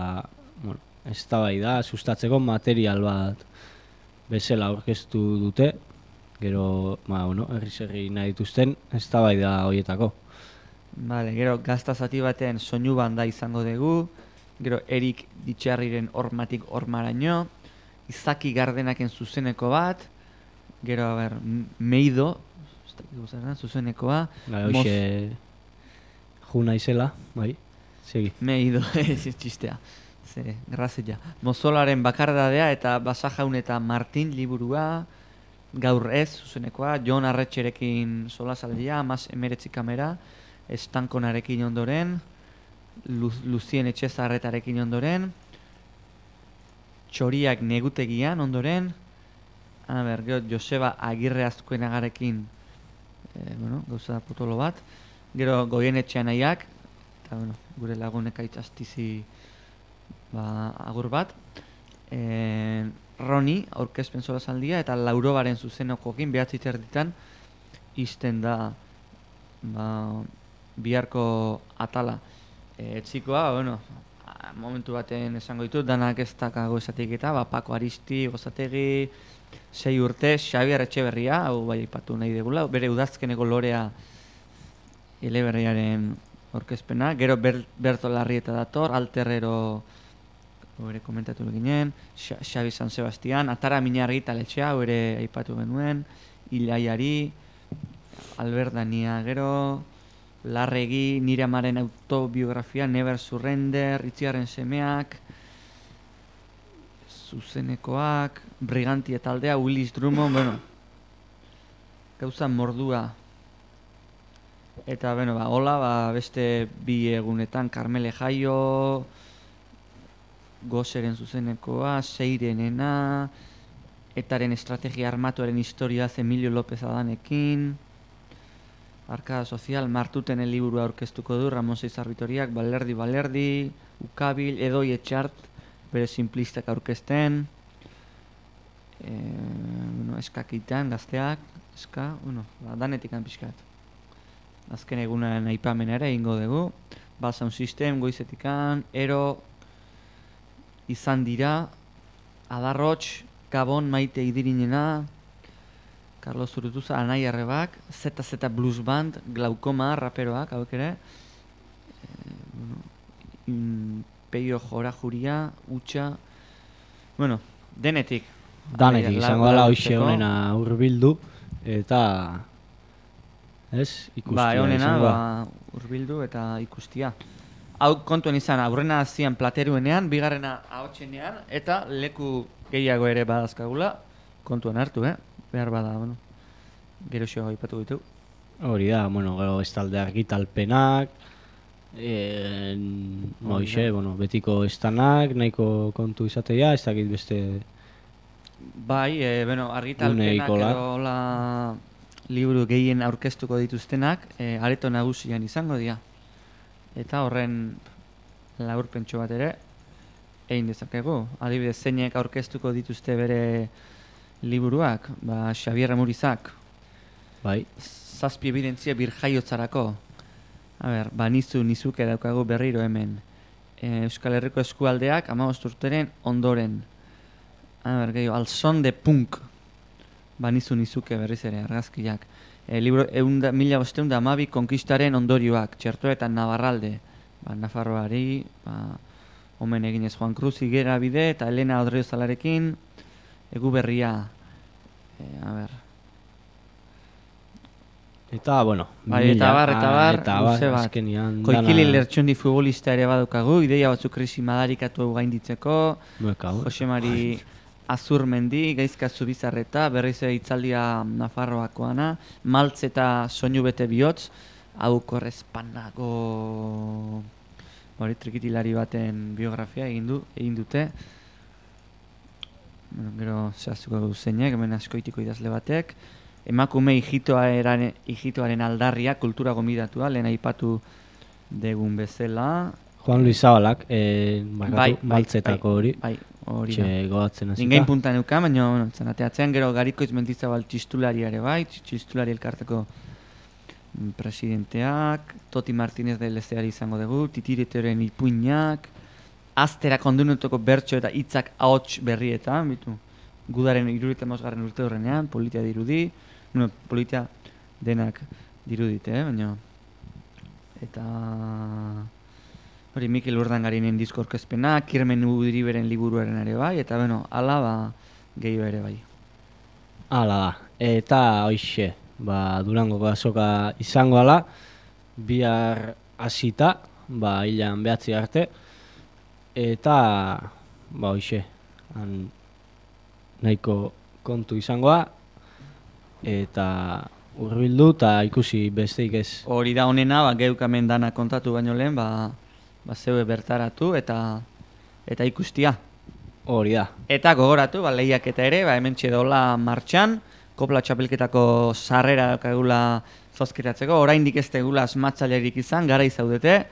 Speaker 2: eztabaida sustatzeko material bat bezala aurkeztu dute, gero, herri nahi dituzten eztabaida horietako.
Speaker 3: Gero, gazta zati batean soinu banda izango dugu, gero, Erik Ditxarriren Hormatik Hormaraino, Izaki Gardenaken zuzeneko bat, gero, Meido, zuzenekoa.
Speaker 2: Hoxe, juna izela, bai, segi.
Speaker 3: Meido, ez txistea, grazia. Mozolaren Bakardadea eta Basajaun eta Martin liburua, Gaur ez, zuzenekoa, Jon Arretxerekin solasaldia, 19 kamera, Estankonarekin ondoren, Luzien Etxezarretarekin ondoren, Txoriak Negutegian ondoren, gero Joseba Agirre Azkuenagarekin, gauza potolo bat, gero Goienetxean aiak, eta gure lagunek aitzastizi agur bat, Roni, aurkezpen solasaldia, eta Laurobaren zuzenokoekin 9:30 isten da biharko atala. Txikoa, bueno, momentu baten esango ditut, danak ez dakago esatik eta, Pako Aristi, Gozategi, 6 urte, Xabier Etxeberria, hau bai aipatu nahi degula, bere udazkeneko lorea eleberriaren aurkezpena, gero Berto Larrieta dator, Alterrero ere komentatu ginen, Xabi San Sebastian, Atara Minarri taletxea, ere aipatu genuen, Ilaiari, Albert Dania, gero Larregi, Nire amaren autobiografia, Never Surrender, Itziarren semeak, zuzenekoak, Brigantia taldea, Willis Drummond, bueno, gauza mordua. Eta, bueno, hola, beste bi egunetan, Carmele Jaio, Gozeren zuzenekoa, Seirenena, Etaren estrategia armatuaren historia, Emilio López Adanekin, Arkada Sozial, Martutenen liburua aurkeztuko du, Ramon Seizar Vitoriak, Balerdi, Ukabil, Edoi Etxart, bere simplistak aurkezten, eskakitan, gazteak, danetikan pixkat. Azken egunaren aipamen ere ingo dugu, Sound System, goizetikan, Ero, izan dira, Adarrots, Gabon, Maite Idirinena, Carlos Zurutuza, Anai Arrebak, ZZ Blues Band, Glaukoma, raperoak, hauek ere, Peio Jora Juria, Utxa, bueno, denetik.
Speaker 2: Danetik, izango dela hoxe honena hurbildu, eta ikustia.
Speaker 3: Honena hurbildu eta ikustia. Hau kontuen izan, aurrena zian plateruenean, bigarrena ahotsenean, eta leku gehiago ere badazkagula, kontuan hartu, behar bada, bueno, gero xo aipatu ditu.
Speaker 2: Hori da, bueno, gero estalde argitalpenak, betiko estanak, nahiko kontu izatea, ez dakit beste...
Speaker 3: Bai, argitalpenak edo hola liburu gehien aurkeztuko dituztenak, areto nagusian izango dira. Eta horren laburpentxo bat ere, egin dezakegu. Adibidez, zeinek aurkeztuko dituzte bere liburuak, Xabier Amurizak.
Speaker 2: Bai.
Speaker 3: 7 ebidentzia birjaiotzarako. Nizuke daukagu berriro hemen. Euskal Herriko eskualdeak 15 urteren ondoren. Alzon de Punk. Nizuke berriz ere, argazkiak. Libro 1512 konkistaren ondorioak, txertoetan Navarralde. Nafarroari, omen eginez Juan Cruz Higuera Bide eta Elena Odriozalarekin, egu berria.
Speaker 2: Eta, bueno,
Speaker 3: eta bar, luze bat. Koikili Lertxundi futbolista ere badukagu, ideia batzuk krisi madarikatu gainditzeko, Jose Mari Azurmendi, Gaizka Zubizarreta, berriz ere hitzaldia Nafarroakoana, Maltz eta Soinu bete bihotz, hau korrespanago trikitilari baten biografia egin dute. Gero zehaztuko du zeinek, hemen askoitiko idazle batek. Emakume ijitoaren aldarria, kultura gomidatua, lehen aipatu degun bezala.
Speaker 2: Juan Luis Zabalak, Maltzetako hori.
Speaker 3: Hori da. Ningain puntan euka, baina zanateatzean gero Garikoitz Mendizabal txistulari ere bai, txistulari elkarteko presidenteak, Toti Martínez de Lezeari izango dugu, Titiretoren ipuinak, Aztera kondunetoko bertso eta hitzak ahots berrietan, Gudaren 75. urte horrenean, politia dirudi, politia denak dirudite, baina... Eta... Hori Mikel Urdangarinen disko aurkezpena, Kirmen Udriberen liburuaren ere bai, eta ala gehiago ere bai.
Speaker 2: Hala da, eta hoxe, Durangoko azoka izango ala, bihar hasita, hilan 9 arte, eta hoxe, nahiko kontu izangoa, eta hurbildu eta ikusi besteik ez.
Speaker 3: Hori da honena, geukamen dana kontatu baino lehen, zeue bertaratu eta ikustia.
Speaker 2: Hori da.
Speaker 3: Eta gogoratu, lehiak eta ere, hemen txedola martxan, kopla txapelketako sarrera daukagula zozkeratzeko, oraindik ez tegula asmatzailerik izan, gara izaudete,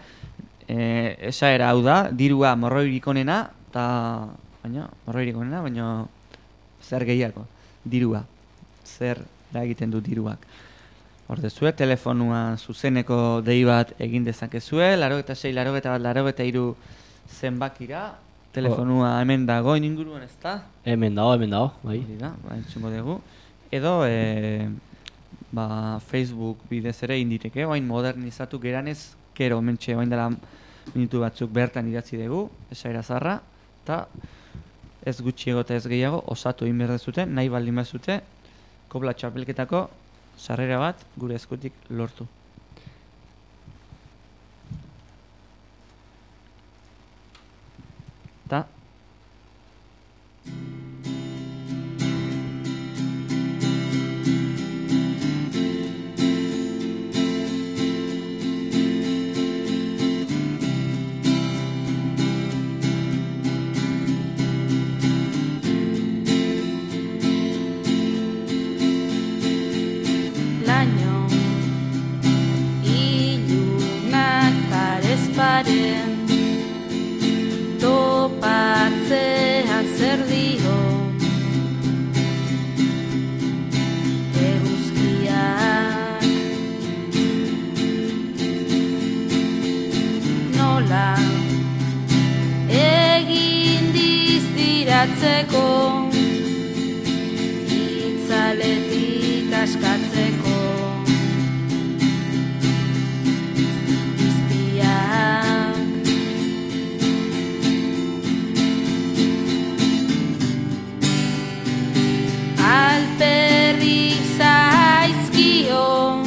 Speaker 3: esaera hau da, dirua morroirik onena, baina zer gehiago, dirua, zer egiten du diruak. Ordezue, telefonua zuzeneko dei bat egin dezakezue, 86, 81, 83 zenbakira, telefonua hemen dago inguruan, ez da?
Speaker 2: Hemen dago, bai.
Speaker 3: Hori da, entzungo dugu. Edo, Facebook bidez ere inditeke, oain modernizatu geranez, kero mentxe, oain dela minutu batzuk bertan idatzi dugu, esaira zarra, eta ez gutxiago eta ez gehiago, osatu egin behar dezute, nahi baldin bazute, kopla txapelketako sarrera bat gure eskutik lortu. Ta
Speaker 5: Laino ilunak parez pare topatzean zer dio eguzkiak nola egin diztiratzeko itzaletik askatzeko izpiak alperrik zaizkio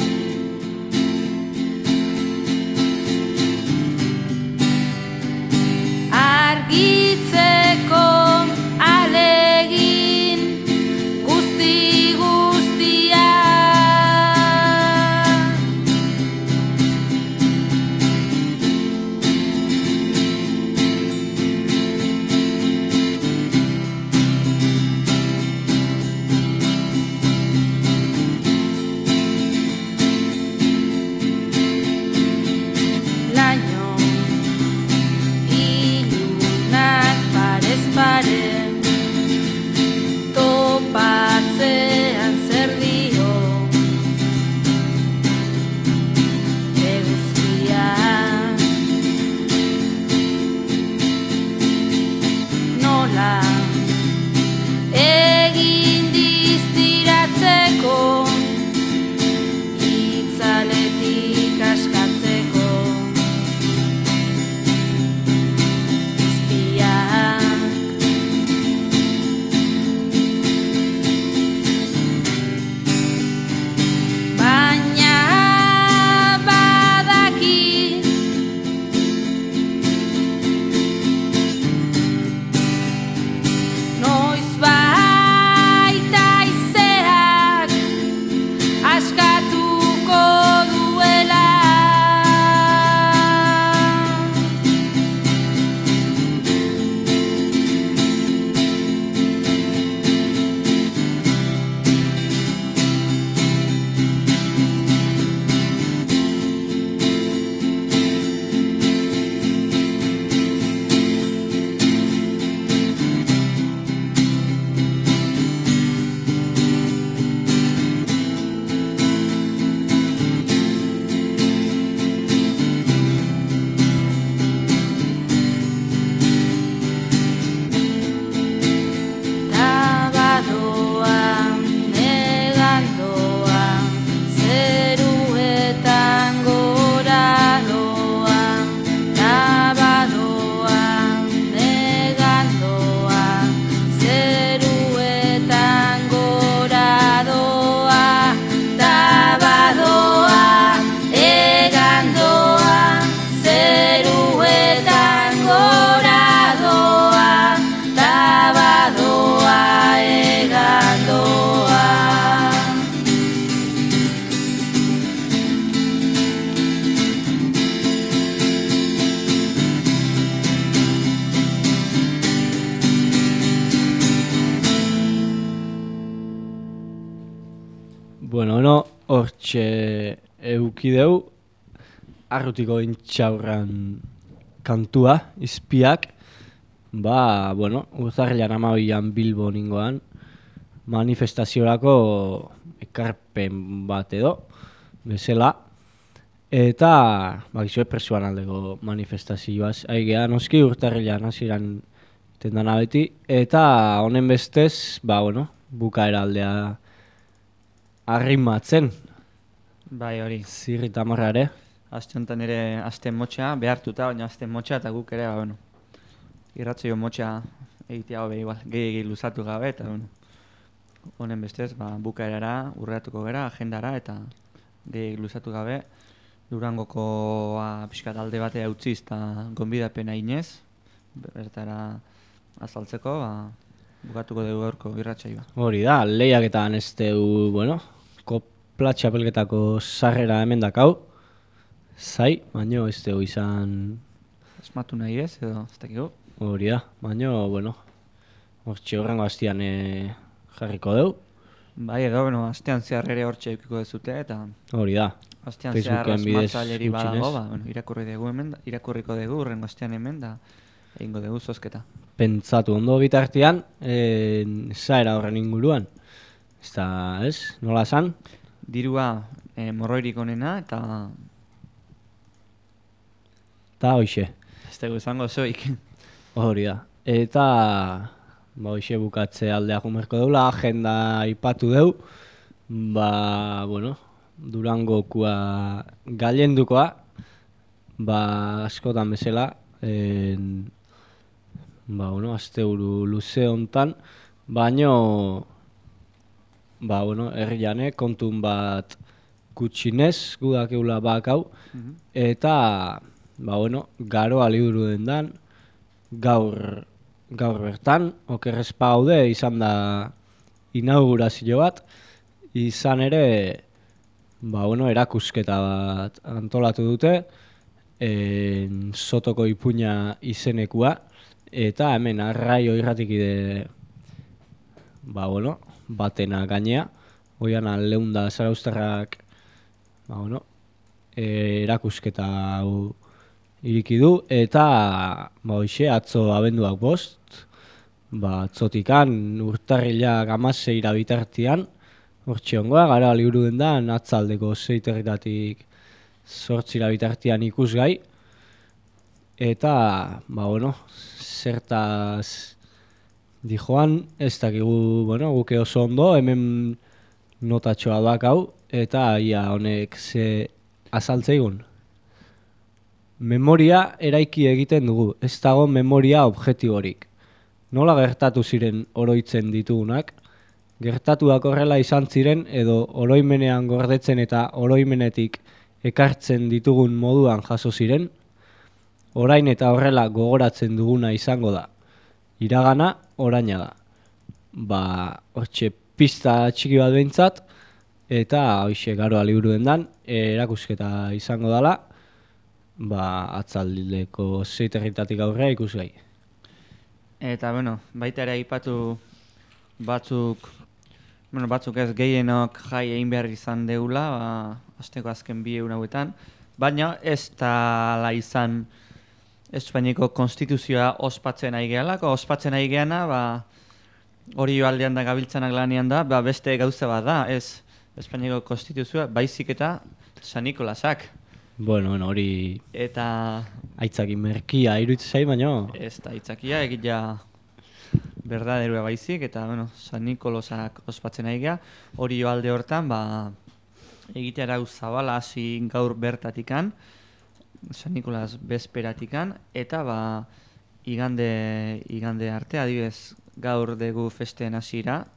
Speaker 5: argitzeko alegin guztia laino ilunak parez pare topatzean zer dio eguzkiak nola egin diztiratzeko itzaletik askatzeko izpiak baina badakit noiz baita izeak askatuko duela tabadoa negandoa zeruetan gora doa tabadoa negandoa zeruetan gora doa tabadoa egandoa zeruetan gora doa tabadoa egandoa
Speaker 2: Bueno, hortxe eukideu arrutiko intxaurran kantua, izpiak, urtarrilan 12an Bilbo ningoan, manifestaziorako ekarpen bat edo, bezala. Eta, bakizue presoan aldeko manifestazioaz, aigea noski urtarrilean hasieran tendana beti, eta honen bestez, bukaera aldea arrimatzen.
Speaker 3: Bai, hori.
Speaker 2: Zirri tamarra ere.
Speaker 3: Aste honetan ere aste motxa behartuta, baina aste motxa eta guk ere, irratzaio motxa egitea hobe igual, gehi luzatu gabe, eta honen bestez, bukaerara urreatuko gara, agendara, eta gehi luzatu gabe, Durangoko pixkat alde batea utziz eta gonbidapena inez, bertara azaltzeko, bukatuko dugu gaurko irratsaioa.
Speaker 2: Hori da, lehiaketan ez dugu, kopla txapelketako sarrera hemen dakau, zai, baino ez dugu izan...
Speaker 3: Esmatu nahi ez, edo ez dakigu?
Speaker 2: Hori da, baino, hortxe horrengo hastian jarriko dugu.
Speaker 3: Bai, edo, hastean zehar ere hortxe eukiko dezute, eta...
Speaker 2: Hori da.
Speaker 3: Hastean zehar esmatzaileri badago, irakurriko dugu, urrengo hastean hemen, da egingo dugu zozketa.
Speaker 2: Pentsatu ondo bitartean, zaera horren inguruan. Ez da, ez? Nola esan?
Speaker 3: Dirua morroirik onena, eta...
Speaker 2: Eta hoxe.
Speaker 3: Ez dugu izango zoik.
Speaker 2: Hori da. Eta... hoxe bukatze aldea jumerko deula, agenda aipatu deu. Durangokua gailendukoa, askotan bezala, asteburu luze hontan, baino, herriane kontun bat gutxinez, gudak eula bakau, eta, garoa liburu dendan, gaur bertan, okerrezpa gaude, izan da inaugurazio bat, izan ere, erakusketa bat antolatu dute, Sotoko ipuina izenekua, eta hemen arraio irratikide, batena gainea, oian leunda zarauztarrak, erakusketa hau iriki du, eta atzo abenduak 5, atzotikan urtarrilak 16 bitartean, hortxe ongoa, gara liburu dendan, atzaldeko 6 8 bitartean ikusgai. Eta, zertaz dijoan, ez dakigu, guke oso ondo, hemen notatxoa dakau, eta ia honek ze azaltzeigun. Memoria eraiki egiten dugu, ez dago memoria objektiborik. Nola gertatu ziren oroitzen ditugunak, gertatuak horrela izan ziren edo oroimenean gordetzen eta oroimenetik ekartzen ditugun moduan jaso ziren, orain eta horrela gogoratzen duguna izango da. Iragana, oraina da. Hortxe pista txiki bat behintzat, eta hoxe garoa liburu dendan, erakusketa izango dela, atzaldeko 6 aurrera ikusgai.
Speaker 3: Eta, baita ere aipatu batzuk ez gehienok jai egin behar izan deula, asteko azken 2 egun hauetan, baina ez tala izan Espainiako konstituzioa ospatzen nahi gehalako, ospatzen nahi geana, hori aldean da gabiltzanak lanean da, beste gauza bat da, ez Espainiako konstituzioa, baizik eta San Nikolasak.
Speaker 2: Hori
Speaker 3: eta
Speaker 2: aitzaki merkia iruditzen zai, baina...
Speaker 3: Ez da aitzakia, egitea berdaderua baizik, eta San Nikolasak ospatzen nahi geha, hori alde hortan, egitea erau zabala hasi gaur bertatikan, San Nikolas bezperatikan, eta igande arte, adibidez gaur dugu festen hasira,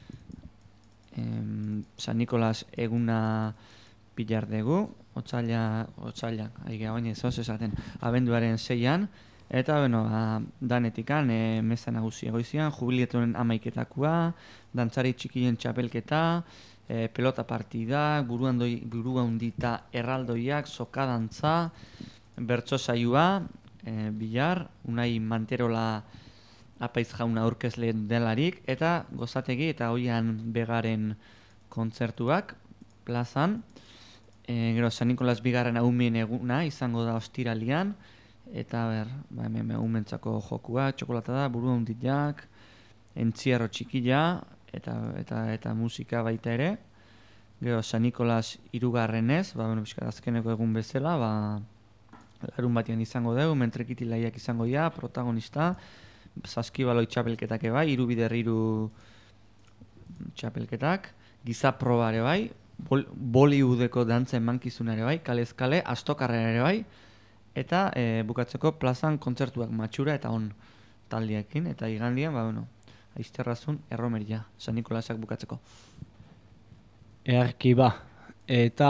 Speaker 3: San Nikolas eguna pilar dugu, otsailak, baina ez esaten, abenduaren 6an, eta danetikan, meza nagusi egoizian, jubilatuaren 11-etakoa, dantzari txikien txapelketa, pelota partida, buru handita erraldoiak, soka dantza, bertso saioa, bilar, Unai Manterola apaiz jauna aurkezle delarik, eta gozategi eta hoian begaren kontzertuak plazan. Gero San Nikolas bigarren aumeen eguna izango da ostiralian, eta hemen umentzako jokua, txokolata da, buru handiak, entzierro txikila, eta musika baita ere. Gero San Nikolas 3. Pixka azkeneko egun bezala, larun batean izango dugu, mentrekitilaiak izango dira, protagonista, saskibaloi txapelketak bai, 3 bider 3 txapelketak, giza proba ere bai, Bollywoodeko dantza emankizuna ere bai, kalez kale, astokarrera ere bai, eta bukatzeko plazan kontzertuak matxura eta on taldeekin, eta igandian, aizterrazun erromeria, San Nikolasak bukatzeko.
Speaker 2: Earki eta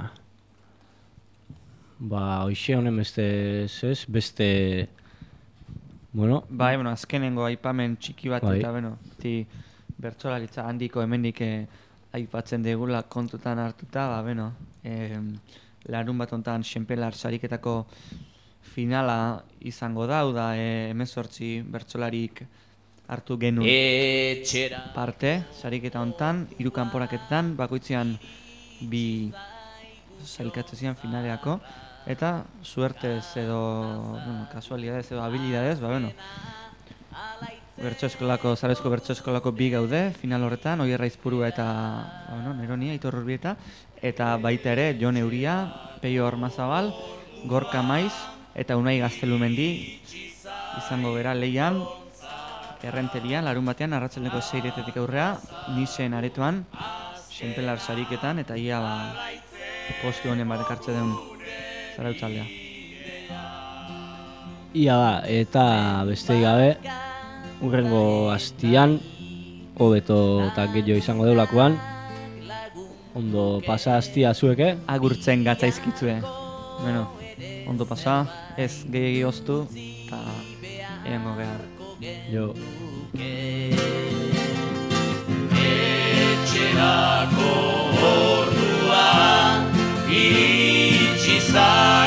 Speaker 2: hoxe honen beste
Speaker 3: azkenengo aipamen txiki bat eta bertsolaritza handiko hemendik aipatzen degula kontutan hartuta, larun bat hontan Xenpelar sariketako finala izango da 18 bertsolarik hartu genuen parte, sariketa hontan, 3 kanporaketetan, bakoitzean 2 sailkatze zian finaleako, eta suertez edo, kasualidades edo habilidades, Zarezko bertso eskolako 2 gaude, final horretan, Oier Aizpurua eta Neronia, Aitor Urbieta, eta baita ere, Jon Euria, Peio Ormazabal, Gorka Maiz, eta Unai Gaztelumendi izango bera lehian, errenterian, larun batean, arratsaldeko 6:00 aurrea, Nisen aretoan, Xenpelar sariketan, eta ia postu honen bat ekartze den zarautzaldea.
Speaker 2: Ia eta besterik gabe, urrengo astian, hobeto eta gehiago izango deulakoan, ondo pasa astia zueke.
Speaker 3: Agurtzen gatzaizkitzue. Ondo pasa, ez gehiagi oztu, eta eango geha.
Speaker 2: Jo.
Speaker 4: Etxerako ordua iritsi zaigu.